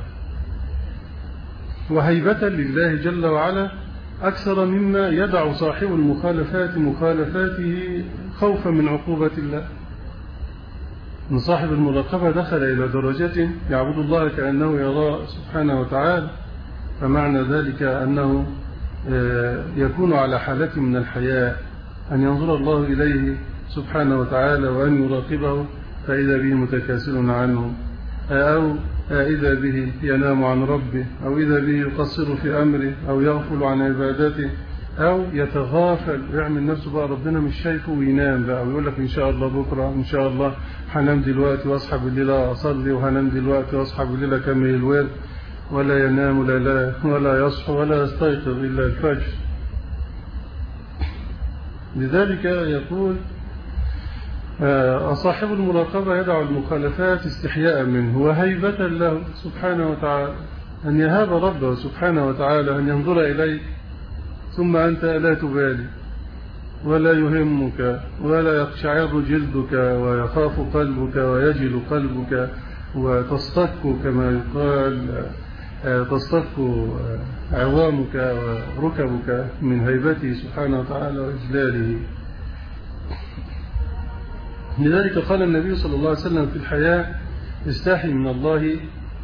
وهيبة لله جل وعلا أكثر مما يدع صاحب المخالفات مخالفاته خوفا من عقوبة الله. من صاحب المراقبة دخل إلى درجة يعبد الله كأنه يرى سبحانه وتعالى، فمعنى ذلك أنه يكون على حالة من الحياء، أن ينظر الله إليه سبحانه وتعالى وأن يراقبه، فإذا به متكاسل عنه، أو إذا به ينام عن ربه، أو إذا به يقصر في أمره، أو يغفل عن عبادته، أو يتغافل ويعمل نفسه بقى ربنا مش شايفه وينام بقى ويقول لك إن شاء الله بكرة، إن شاء الله هنام دلوقتي وأصحى بالليل أصلي، وهنام دلوقتي وأصحى بالليل أكمل الورد، ولا ينام ولا يصحى ولا يستيقظ إلا الفجر. لذلك يقول: صاحب المراقبة يدع المخالفات استحياء منه وهيبة له سبحانه وتعالى، أن يهاب ربه سبحانه وتعالى أن ينظر إليك ثم أنت لا تبالي ولا يهمك ولا يقشعر جلدك ويخاف قلبك ويجل قلبك وتصطك كما يقال، تصطك عظامك وركبك من هيبته سبحانه وتعالى وإجلاله. لذلك قال النبي صلى الله عليه وسلم في الحياة: استحي من الله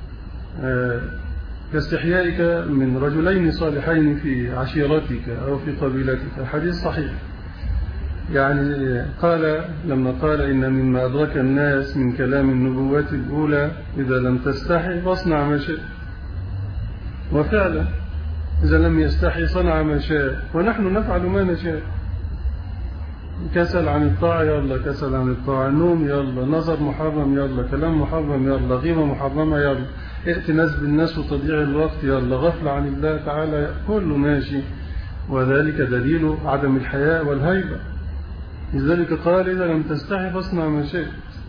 كاستحيائك من رجلين صالحين في عشيرتك أو في قبيلتك. حديث صحيح. يعني قال لما قال: إن مما أدرك الناس من كلام النبوة الأولى إذا لم تستحي فاصنع ما شئت. وفعلا إذا لم يستحي صنع ما شاء، ونحن نفعل ما نشاء. كسل عن الطاعة يلا كسل عن الطاعة، نوم يلا، نظر محرم يلا، كلام محرم يلا، غيبة محرمة يلا، ائتناس بالناس وتضييع الوقت يلا، غفلة عن الله تعالى، كله ماشي. وذلك دليل عدم الحياء والهيبة. لذلك قال إذا لم تستحي فاصنع ما شئت.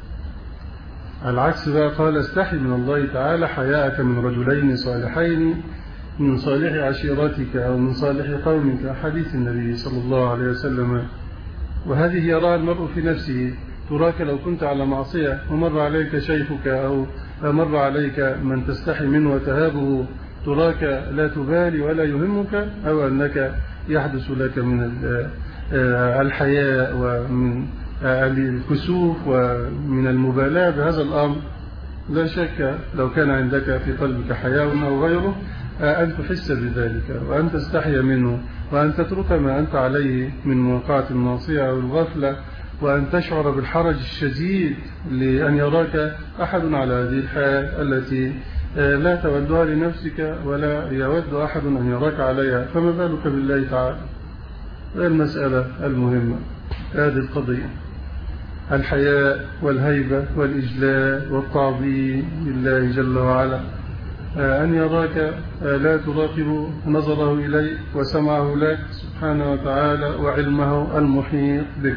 العكس بقى قال استحي من الله تعالى حياءك من رجلين صالحين من صالح عشيرتك أو من صالح قومك، حديث النبي صلى الله عليه وسلم. وهذه يراها المرء في نفسه، تراك لو كنت على معصية ومر عليك شيخك أو مر عليك من تستحي منه وتهابه، تراك لا تبالي ولا يهمك، أو أنك يحدث لك من الحياء ومن الكسوف ومن المبالاة بهذا الأمر. لا شك لو كان عندك في قلبك حياء أو غيره أن تحس بذلك وأن تستحي منه وأن تترك ما أنت عليه من موقعة المعصية أو الغفلة، وأن تشعر بالحرج الشديد لأن يراك أحد على هذه الحال التي لا تودها لنفسك ولا يود أحد أن يراك عليها، فما بالك بالله تعالى. المسألة المهمة هذه القضية، الحياء والهيبة والإجلال والتعظيم لله جل وعلا، أن يراك لا تراقب نظره إليك وسمعه لك سبحانه وتعالى وعلمه المحيط بك.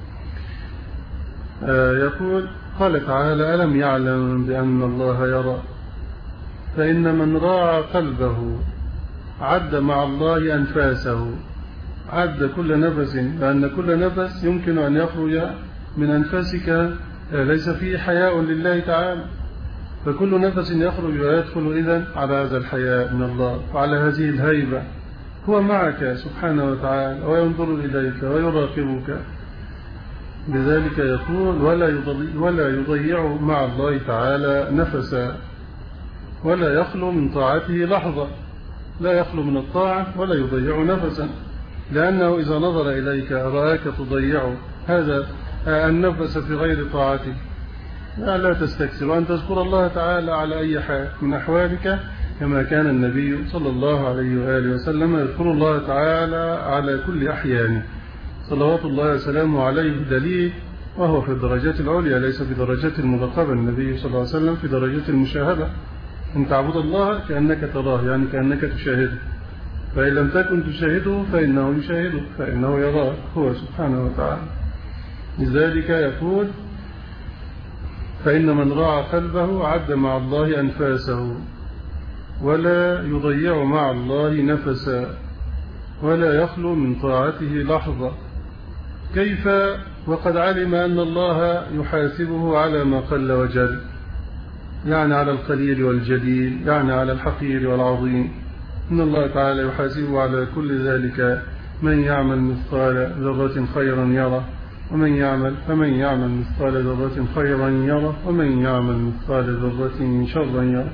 يقول قال تعالى ألم يعلم بأن الله يرى، فإن من راعى قلبه عد مع الله أنفاسه، عد كل نفس، لأن كل نفس يمكن أن يخرج من أنفاسك ليس فيه حياء لله تعالى، فكل نفس يخرج ويدخل إذن على هذا الحياء من الله وعلى هذه الهيبة. هو معك سبحانه وتعالى وينظر إليك ويراقبك. لذلك يقول ولا يضيع مع الله تعالى نفسا، ولا يخلو من طاعته لحظة، لا يخلو من الطاعة ولا يضيع نفسا، لأنه إذا نظر إليك رآك تضيع هذا النفس في غير طاعته. لا تستكثر وأن تذكر الله تعالى على أي حال من أحوالك، كما كان النبي صلى الله عليه وآله وسلم يذكر الله تعالى على كل أحيانه صلوات الله وسلامه عليه، دليل وهو في الدرجات العليا ليس في درجات المراقبة. النبي صلى الله عليه وسلم في درجات المشاهدة، أن تعبد الله كأنك تراه، يعني كأنك تشاهده، فإن لم تكن تشاهده فإنه يشاهدك، فإنه يراك هو سبحانه وتعالى. لذلك يقول فإن من راعى قلبه عد مع الله أنفاسه، ولا يضيع مع الله نفسا، ولا يخلو من طاعته لحظة. كيف وقد علم أن الله يحاسبه على ما قل وجل، يعني على القليل والجليل، يعني على الحقير والعظيم. إن الله تعالى يحاسبه على كل ذلك. من يعمل مثقال ذرة خيرا يره، فمن يعمل مثقال ذرة خيرا يره، ومن يعمل مثقال ذرة شرا يره.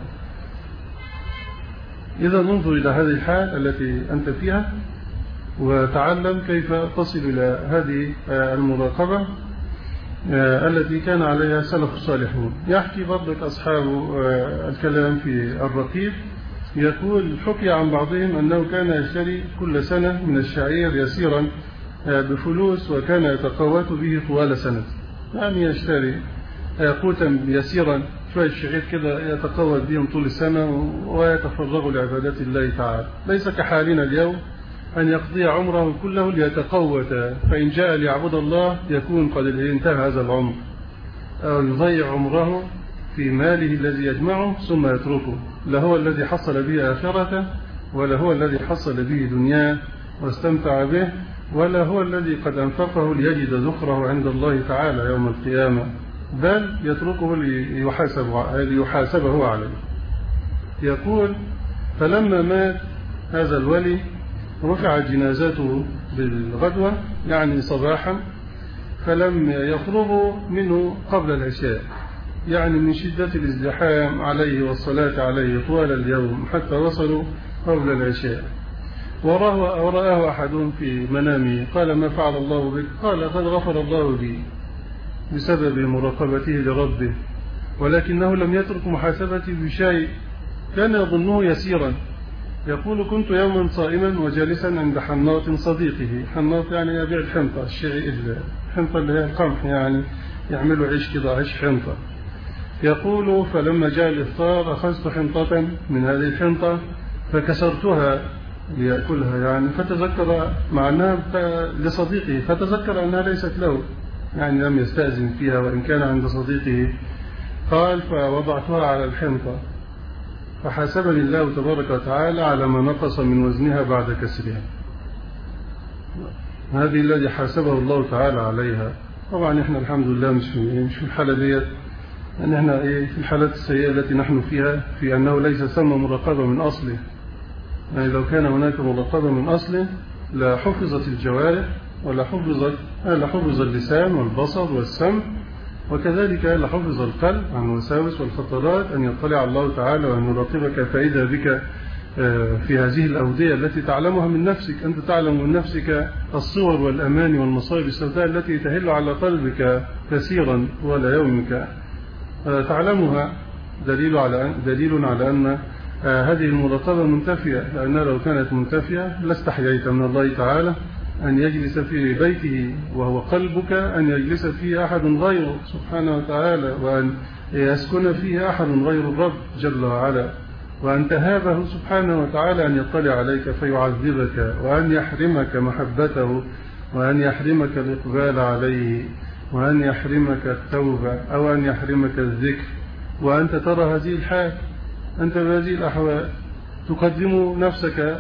إذا ننظر إلى هذه الحال التي أنت فيها وتعلم كيف تصل إلى هذه المراقبة التي كان عليها سلف الصالحون. يحكي برضك أصحاب الكلام في الرقيق، يقول حكي عن بعضهم أنه كان يشتري كل سنة من الشعير يسيرا بفلوس، وكان يتقوت به طوال سنة، يعني يشتري قوتا يسيرا شوية شعير كده يتقوت بهم طول السنة ويتفرغ لعبادات الله تعالى. ليس كحالنا اليوم أن يقضي عمره كله ليتقوت، فإن جاء ليعبد الله يكون قد انتهى هذا العمر، أو يضيع عمره في ماله الذي يجمعه ثم يتركه، لا هو الذي حصل به آخرته، ولا هو الذي حصل به دنياه واستمتع به، ولا هو الذي قد أنفقه ليجد ذخره عند الله تعالى يوم القيامة، بل يتركه ليحاسبه عليه. يقول فلما مات هذا الولي رفعت جنازته بالغدوة، يعني صباحا، فلم يخرجوا منه قبل العشاء، يعني من شدة الازدحام عليه والصلاة عليه طوال اليوم حتى وصلوا قبل العشاء. ورآه أحد في منامه قال ما فعل الله بك؟ قال قد غفر الله بي بسبب مراقبته لربه، ولكنه لم يترك محاسبتي بشيء، كان يظنه يسيرا، يقول كنت يوما صائما وجالسا عند حناط صديقه. حناط يعني يبيع الحنطة، الحنطة اللي هي القمح، يعني يعملوا عيش كده، عيش حنطة. يقول فلما جاء الإفطار أخذت حنطة من هذه الحنطة فكسرتها ليأكلها، يعني فتذكر مع أنها لصديقه، فتذكر أنها ليست له، يعني لم يستأذن فيها وإن كان عند صديقه. قال فوضعتها على الحنطة فحاسبني الله تبارك وتعالى على ما نقص من وزنها بعد كسرها. هذه الذي حاسبه الله تعالى عليها. طبعا احنا الحمد لله مش في الحالة ديت، أن احنا في الحالات السيئة التي نحن فيها، في أنه ليس ثم مراقبة من أصله. يعني لو كان هناك مراقبة من أصله لحفظت الجوارح لحفظ اللسان والبصر والسمع، وكذلك لحفظ القلب عن الوساوس والخطرات، أن يطلع الله تعالى وأن يراقبك فإذا بك في هذه الأودية التي تعلمها من نفسك. أنت تعلم من نفسك الصور والأماني والمصائب السوداء التي تهل على قلبك كثيرا طوال يومك، تعلمها. دليل على أن هذه المراقبة منتفية، لأنها لو كانت منتفية لاستحييت من الله تعالى أن يجلس في بيته وهو قلبك، أن يجلس فيه أحد غيره سبحانه وتعالى، وأن يسكن فيه أحد غير الرب جل وعلا، وأن تهابه سبحانه وتعالى أن يطلع عليك فيعذبك، وأن يحرمك محبته، وأن يحرمك الإقبال عليه، وأن يحرمك التوبة، أو أن يحرمك الذكر، وأنت ترى هذه الحال. أنت بهذه الأحوال تقدم نفسك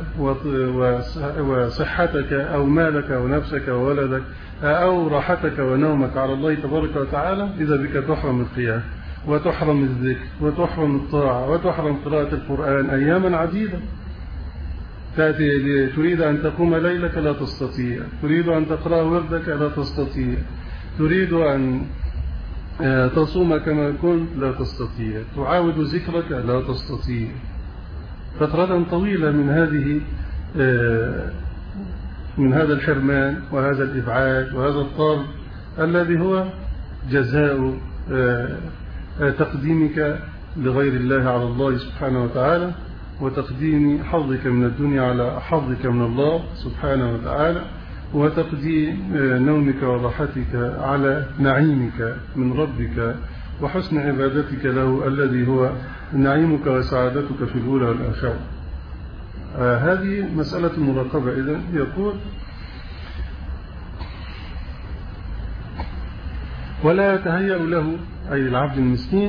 وصحتك أو مالك أو نفسك وولدك أو راحتك ونومك على الله تبارك وتعالى، إذا بك تحرم القيام وتحرم الذكر وتحرم الطاعة وتحرم قراءة القرآن أياما عديدة. تأتي تريد أن تقوم ليلك لا تستطيع، تريد أن تقرأ وردك لا تستطيع، تريد أن تصوم كما كنت لا تستطيع، تعاود ذكرك لا تستطيع. فترة طويلة من هذا الحرمان وهذا الإبعاد وهذا الطرد الذي هو جزاء تقديمك لغير الله على الله سبحانه وتعالى، وتقديم حظك من الدنيا على حظك من الله سبحانه وتعالى، وتقديم نومك وراحتك على نعيمك من ربك وحسن عبادتك له الذي هو نعيمك وسعادتك في الأولى والآخرة. هذه مسألة المراقبة. إذن يقول ولا يتهيأ له، أي العبد المسكين،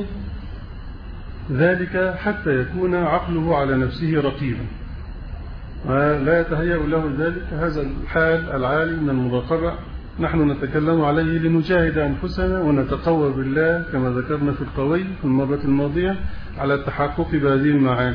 ذلك حتى يكون عقله على نفسه رقيبا. لا يتهيأ له ذلك، هذا الحال العالي من المراقبة نحن نتكلم عليه لنجاهد أنفسنا ونتقوى بالله كما ذكرنا في القوي في المرة الماضية على التحقق بهذه المعاني.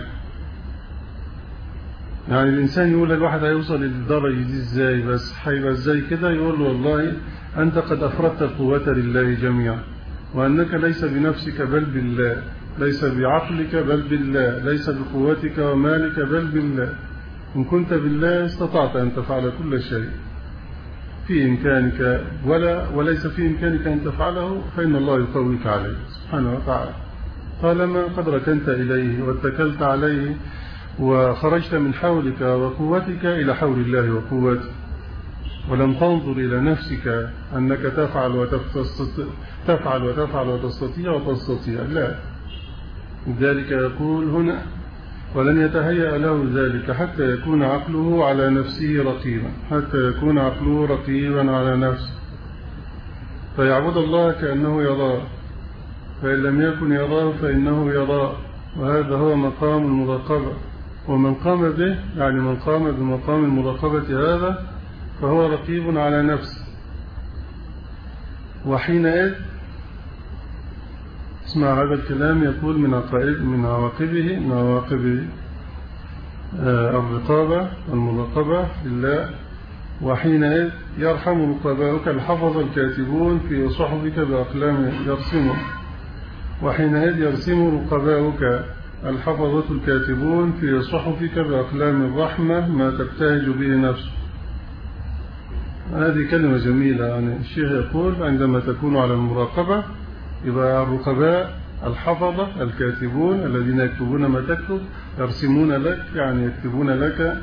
يعني الإنسان يقول الواحد هيوصل للدرجة دي إزاي، بس هيبقى إزاي كده؟ يقول له والله أنت قد أفردت القوة لله جميعا، وأنك ليس بنفسك بل بالله، ليس بعقلك بل بالله، ليس بقوتك ومالك بل بالله. إن كنت بالله استطعت أن تفعل كل شيء في إمكانك، وليس في إمكانك أن تفعله فإن الله يقويك عليه سبحانه وتعالى. طالما قد ركنت إليه واتكلت عليه وخرجت من حولك وقوتك إلى حول الله وقوته، ولم تنظر إلى نفسك أنك تفعل وتستطيع، لا. لذلك يقول هنا ولن يتهيأ له ذلك حتى يكون عقله على نفسه رقيبا، حتى يكون عقله رقيبا على نفسه، فيعبد الله كأنه يراه، فإن لم يكن يراه فإنه يراه. وهذا هو مقام المراقبة. ومن قام به، يعني من قام بمقام المراقبة هذا، فهو رقيب على نفسه. وحينئذ اسمع هذا الكلام، يقول من عواقب الرقابة والمراقبة لله. وحينئذ يرحم رقباؤك الحفظ الكاتبون في صحفك بأقلام يرسمون. وحينئذ يرسم رقباؤك الحفظة الكاتبون في صحفك بأقلام الرحمة ما تبتهج به نفسك. هذه كلمة جميلة. يعني الشيخ يقول عندما تكون على المراقبة يبقى الرقباء الحفظة الكاتبون الذين يكتبون ما تكتب، يرسمون لك يعني يكتبون لك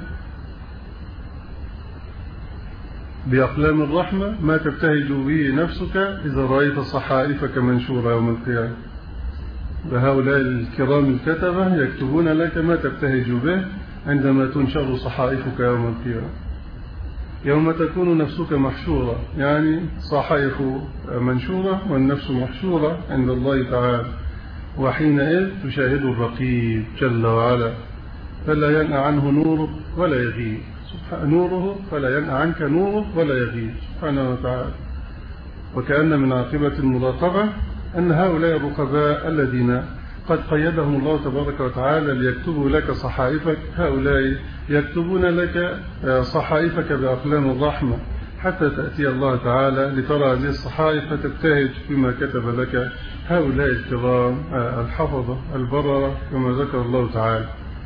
بأقلام الرحمة ما تبتهج به نفسك إذا رأيت صحائفك منشورة يوم القيامة. وهؤلاء الكرام الكتبة يكتبون لك ما تبتهج به عندما تنشر صحائفك يوم القيامة، يوم تكون نفسك محشورة، يعني صحائف منشورة والنفس محشورة عند الله تعالى، وحينئذ تشاهد الرقيب جل وعلا، فلا ينأى عنه نوره ولا يغيب، نوره فلا ينأى عنك نوره ولا يغيب سبحانه وتعالى. وكأن من عاقبة المراقبة أن هؤلاء الرقباء الذين قد قيدهم الله تبارك وتعالى ليكتبوا لك صحائفك، هؤلاء يكتبون لك صحائفك بأقلام الرحمة حتى تأتي الله تعالى لترى هذه الصحائف فتبتهج بما كتب لك هؤلاء الكرام الحفظة البررة كما ذكر الله تعالى.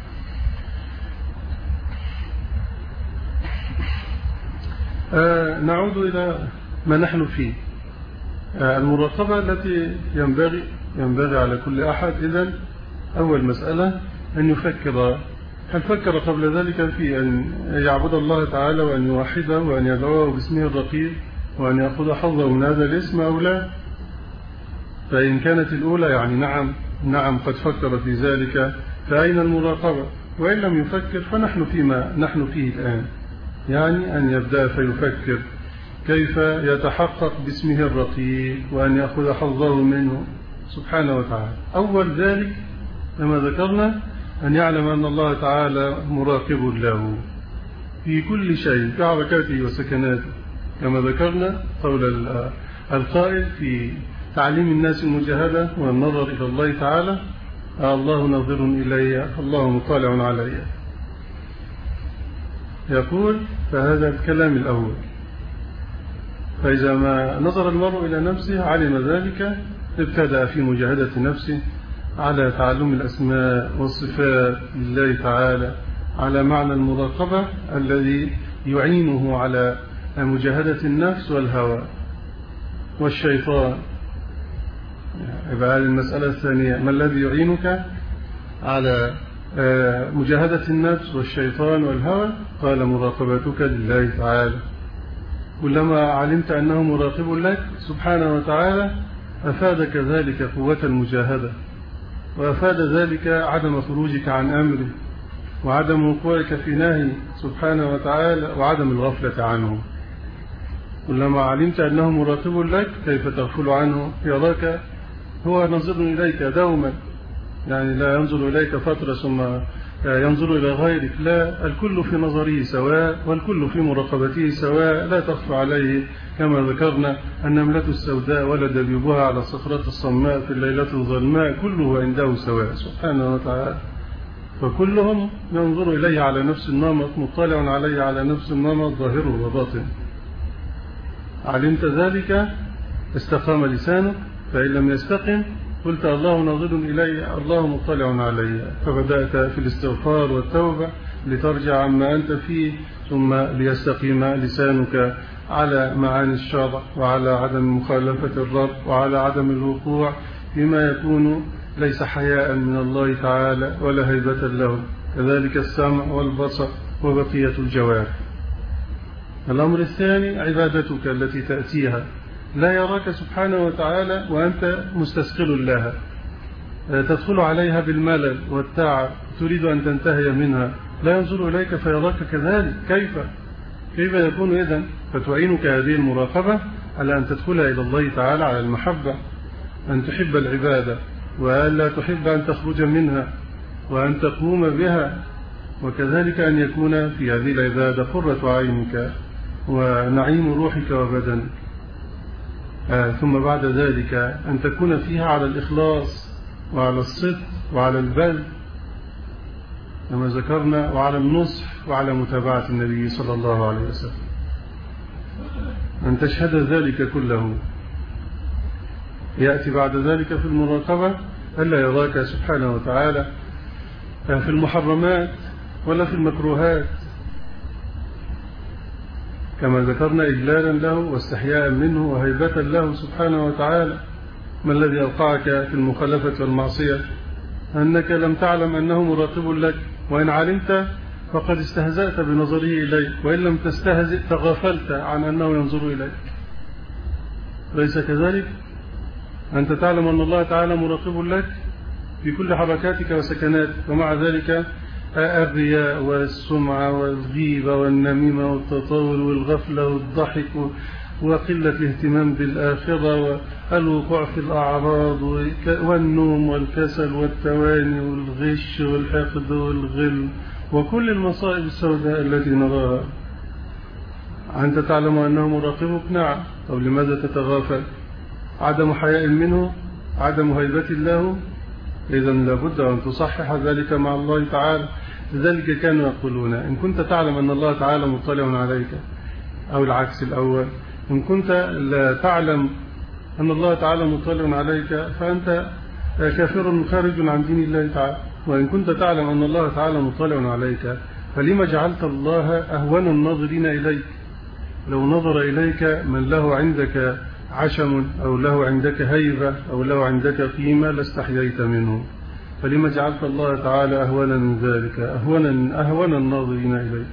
نعود إلى ما نحن فيه، المراقبة التي ينبغي على كل أحد. إذن أول مسألة أن يفكر، هل فكر قبل ذلك في أن يعبد الله تعالى وأن يوحده وأن يدعوه باسمه الرقيب وأن يأخذ حظه من هذا الاسم أو لا؟ فإن كانت الأولى يعني نعم قد فكر في ذلك، فأين المراقبة؟ وإن لم يفكر فنحن فيما نحن فيه الآن، يعني أن يبدأ فيفكر كيف يتحقق باسمه الرقيب وأن يأخذ حظه منه سبحانه وتعالى. أول ذلك كما ذكرنا أن يعلم أن الله تعالى مراقب له في كل شيء، في حركاته وسكناته، كما ذكرنا قول القائل في تعليم الناس المجاهدة والنظر إلى الله تعالى: الله ناظر إلي، الله مطالع علي. يقول فهذا الكلام الأول. فإذا ما نظر المرء إلى نفسه علم ذلك، ابتدأ في مجاهدة نفسه على تعلم الأسماء والصفات لله تعالى، على معنى المراقبة الذي يعينه على مجاهدة النفس والهوى والشيطان. يبقى المسألة الثانية: ما الذي يعينك على مجاهدة النفس والشيطان والهوى؟ قال: مراقبتك لله تعالى. كلما علمت أنه مراقب لك سبحانه وتعالى أفادك ذلك قوة المجاهدة، وأفاد ذلك عدم خروجك عن أمره وعدم وقوعك في نهي سبحانه وتعالى وعدم الغفلة عنه. كلما علمت أنه مراقب لك كيف تغفل عنه؟ يراك هو نظر إليك دوما، يعني لا ينظر إليك فترة ثم ينظر إلى غيرك، لا، الكل في نظره سواء والكل في مراقبته سواء، لا تخفى عليه. كما ذكرنا النملة السوداء ولا دبيبها على الصخرة الصماء في الليلة الظلماء كله عنده سواء سبحانه وتعالى، فكلهم ينظر إليه على نفس النمط، مطلع عليه على نفس النمط ظاهره وباطنه. علمت ذلك استقام لسانك، فإن لم يستقم قلت الله ناظر إلي، الله مطلع علي، فبدأت في الاستغفار والتوبة لترجع عما أنت فيه، ثم ليستقيم لسانك على معاني الشرع وعلى عدم مخالفة الرب وعلى عدم الوقوع فيما يكون ليس حياء من الله تعالى ولا هيبة له، كذلك السمع والبصر وبقية الجوارح. الأمر الثاني: عبادتك التي تأتيها، لا يراك سبحانه وتعالى وأنت مستثقل لها، تدخل عليها بالملل والتعب، تريد أن تنتهي منها، لا ينظر إليك فيراك كذلك. كيف يكون إذن؟ فتعينك هذه المراقبة على أن تدخل إلى الله تعالى على المحبة، أن تحب العبادة وألا تحب أن تخرج منها وأن تقوم بها، وكذلك أن يكون في هذه العبادة قرة عينك ونعيم روحك وبدنك. ثم بعد ذلك أن تكون فيها على الإخلاص وعلى الصدق وعلى البذل كما ذكرنا، وعلى النصح وعلى متابعة النبي صلى الله عليه وسلم، أن تشهد ذلك كله. يأتي بعد ذلك في المراقبة ألا يراك سبحانه وتعالى في المحرمات ولا في المكروهات، كما ذكرنا إجلالا له واستحياء منه وهيبة له سبحانه وتعالى. ما الذي أوقعك في المخالفة والمعصية؟ أنك لم تعلم أنه مراقب لك، وإن علمت فقد استهزأت بنظره إليك، وإن لم تستهزئ تغافلت عن أنه ينظر إليك. ليس كذلك؟ أنت تعلم أن الله تعالى مراقب لك في كل حركاتك وسكناتك، ومع ذلك الرياء والسمعة والغيبة والنميمة والتطاول والغفلة والضحك وقلة الاهتمام بالآخرة والوقوع في الأعراض والنوم والكسل والتواني والغش والحقد والغل وكل المصائب السوداء التي نراها. أنت تعلم أنه مراقبك؟ نعم. طب لماذا تتغافل؟ عدم حياء منه، عدم هيبة له. إذن لابد أن تصحح ذلك مع الله تعالى. لذلك كانوا يقولون إن كنت تعلم أن الله تعالى مطلع عليك، أو العكس الأول، إن كنت لا تعلم أن الله تعالى مطلع عليك فأنت كافر خارج عن دين الله تعالى. وإن كنت تعلم أن الله تعالى مطلع عليك فلما جعلت الله أهون الناظرين إليك؟ لو نظر إليك من له عندك عشم أو له عندك هيبة أو له عندك قيمة لاستحييت منه، فلما جعلت الله تعالى أهون من ذلك، أهون الناظرين إليك؟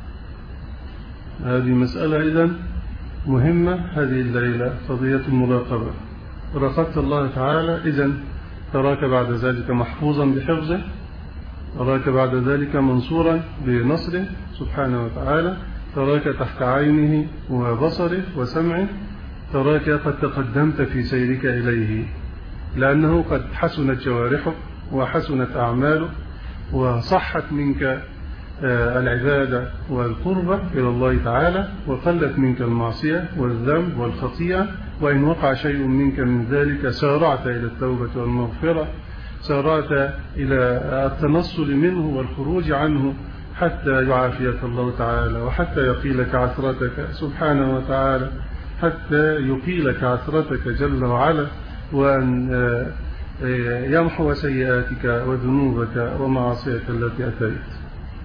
هذه مسألة إذن مهمة. هذه الليلة قضية المراقبة. راقبت الله تعالى، إذن تراك بعد ذلك محفوظا بحفظه، تراك بعد ذلك منصورا بنصره سبحانه وتعالى، تراك تحت عينه وبصره وسمعه، تراك قد تقدمت في سيرك إليه، لأنه قد حسنت جوارحك وحسنت أعمالك وصحت منك العبادة والقربة إلى الله تعالى، وقلت منك المعصية والذنب والخطيئة، وإن وقع شيء منك من ذلك سارعت إلى التوبة والمغفرة، سارعت إلى التنصل منه والخروج عنه حتى يعافيك الله تعالى، وحتى يقيلك عثرتك سبحانه وتعالى، حتى يقيلك عثرتك جل وعلا، وأن يمحو سيئاتك وذنوبك ومعاصيك التي أتيت.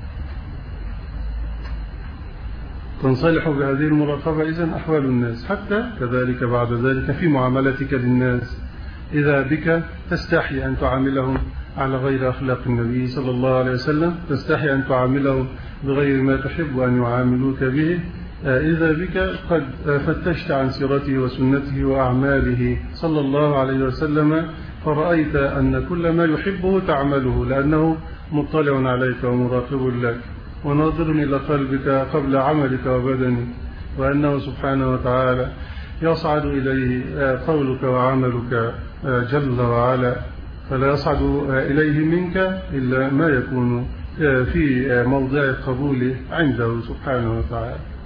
تنصلح بهذه المراقبة إذن أحوال الناس، حتى كذلك بعد ذلك في معاملتك للناس، إذا بك تستحي أن تعاملهم على غير أخلاق النبي صلى الله عليه وسلم، تستحي أن تعاملهم بغير ما تحب أن يعاملوك به، إذا بك قد فتشت عن سيرته وسنته وأعماله صلى الله عليه وسلم، فرأيت أن كل ما يحبه تعمله، لأنه مطلع عليك ومراقب لك وناظر إلى قلبك قبل عملك وبدنك، وأنه سبحانه وتعالى يصعد إليه قولك وعملك جل وعلا، فلا يصعد إليه منك إلا ما يكون في موضع القبول عنده سبحانه وتعالى.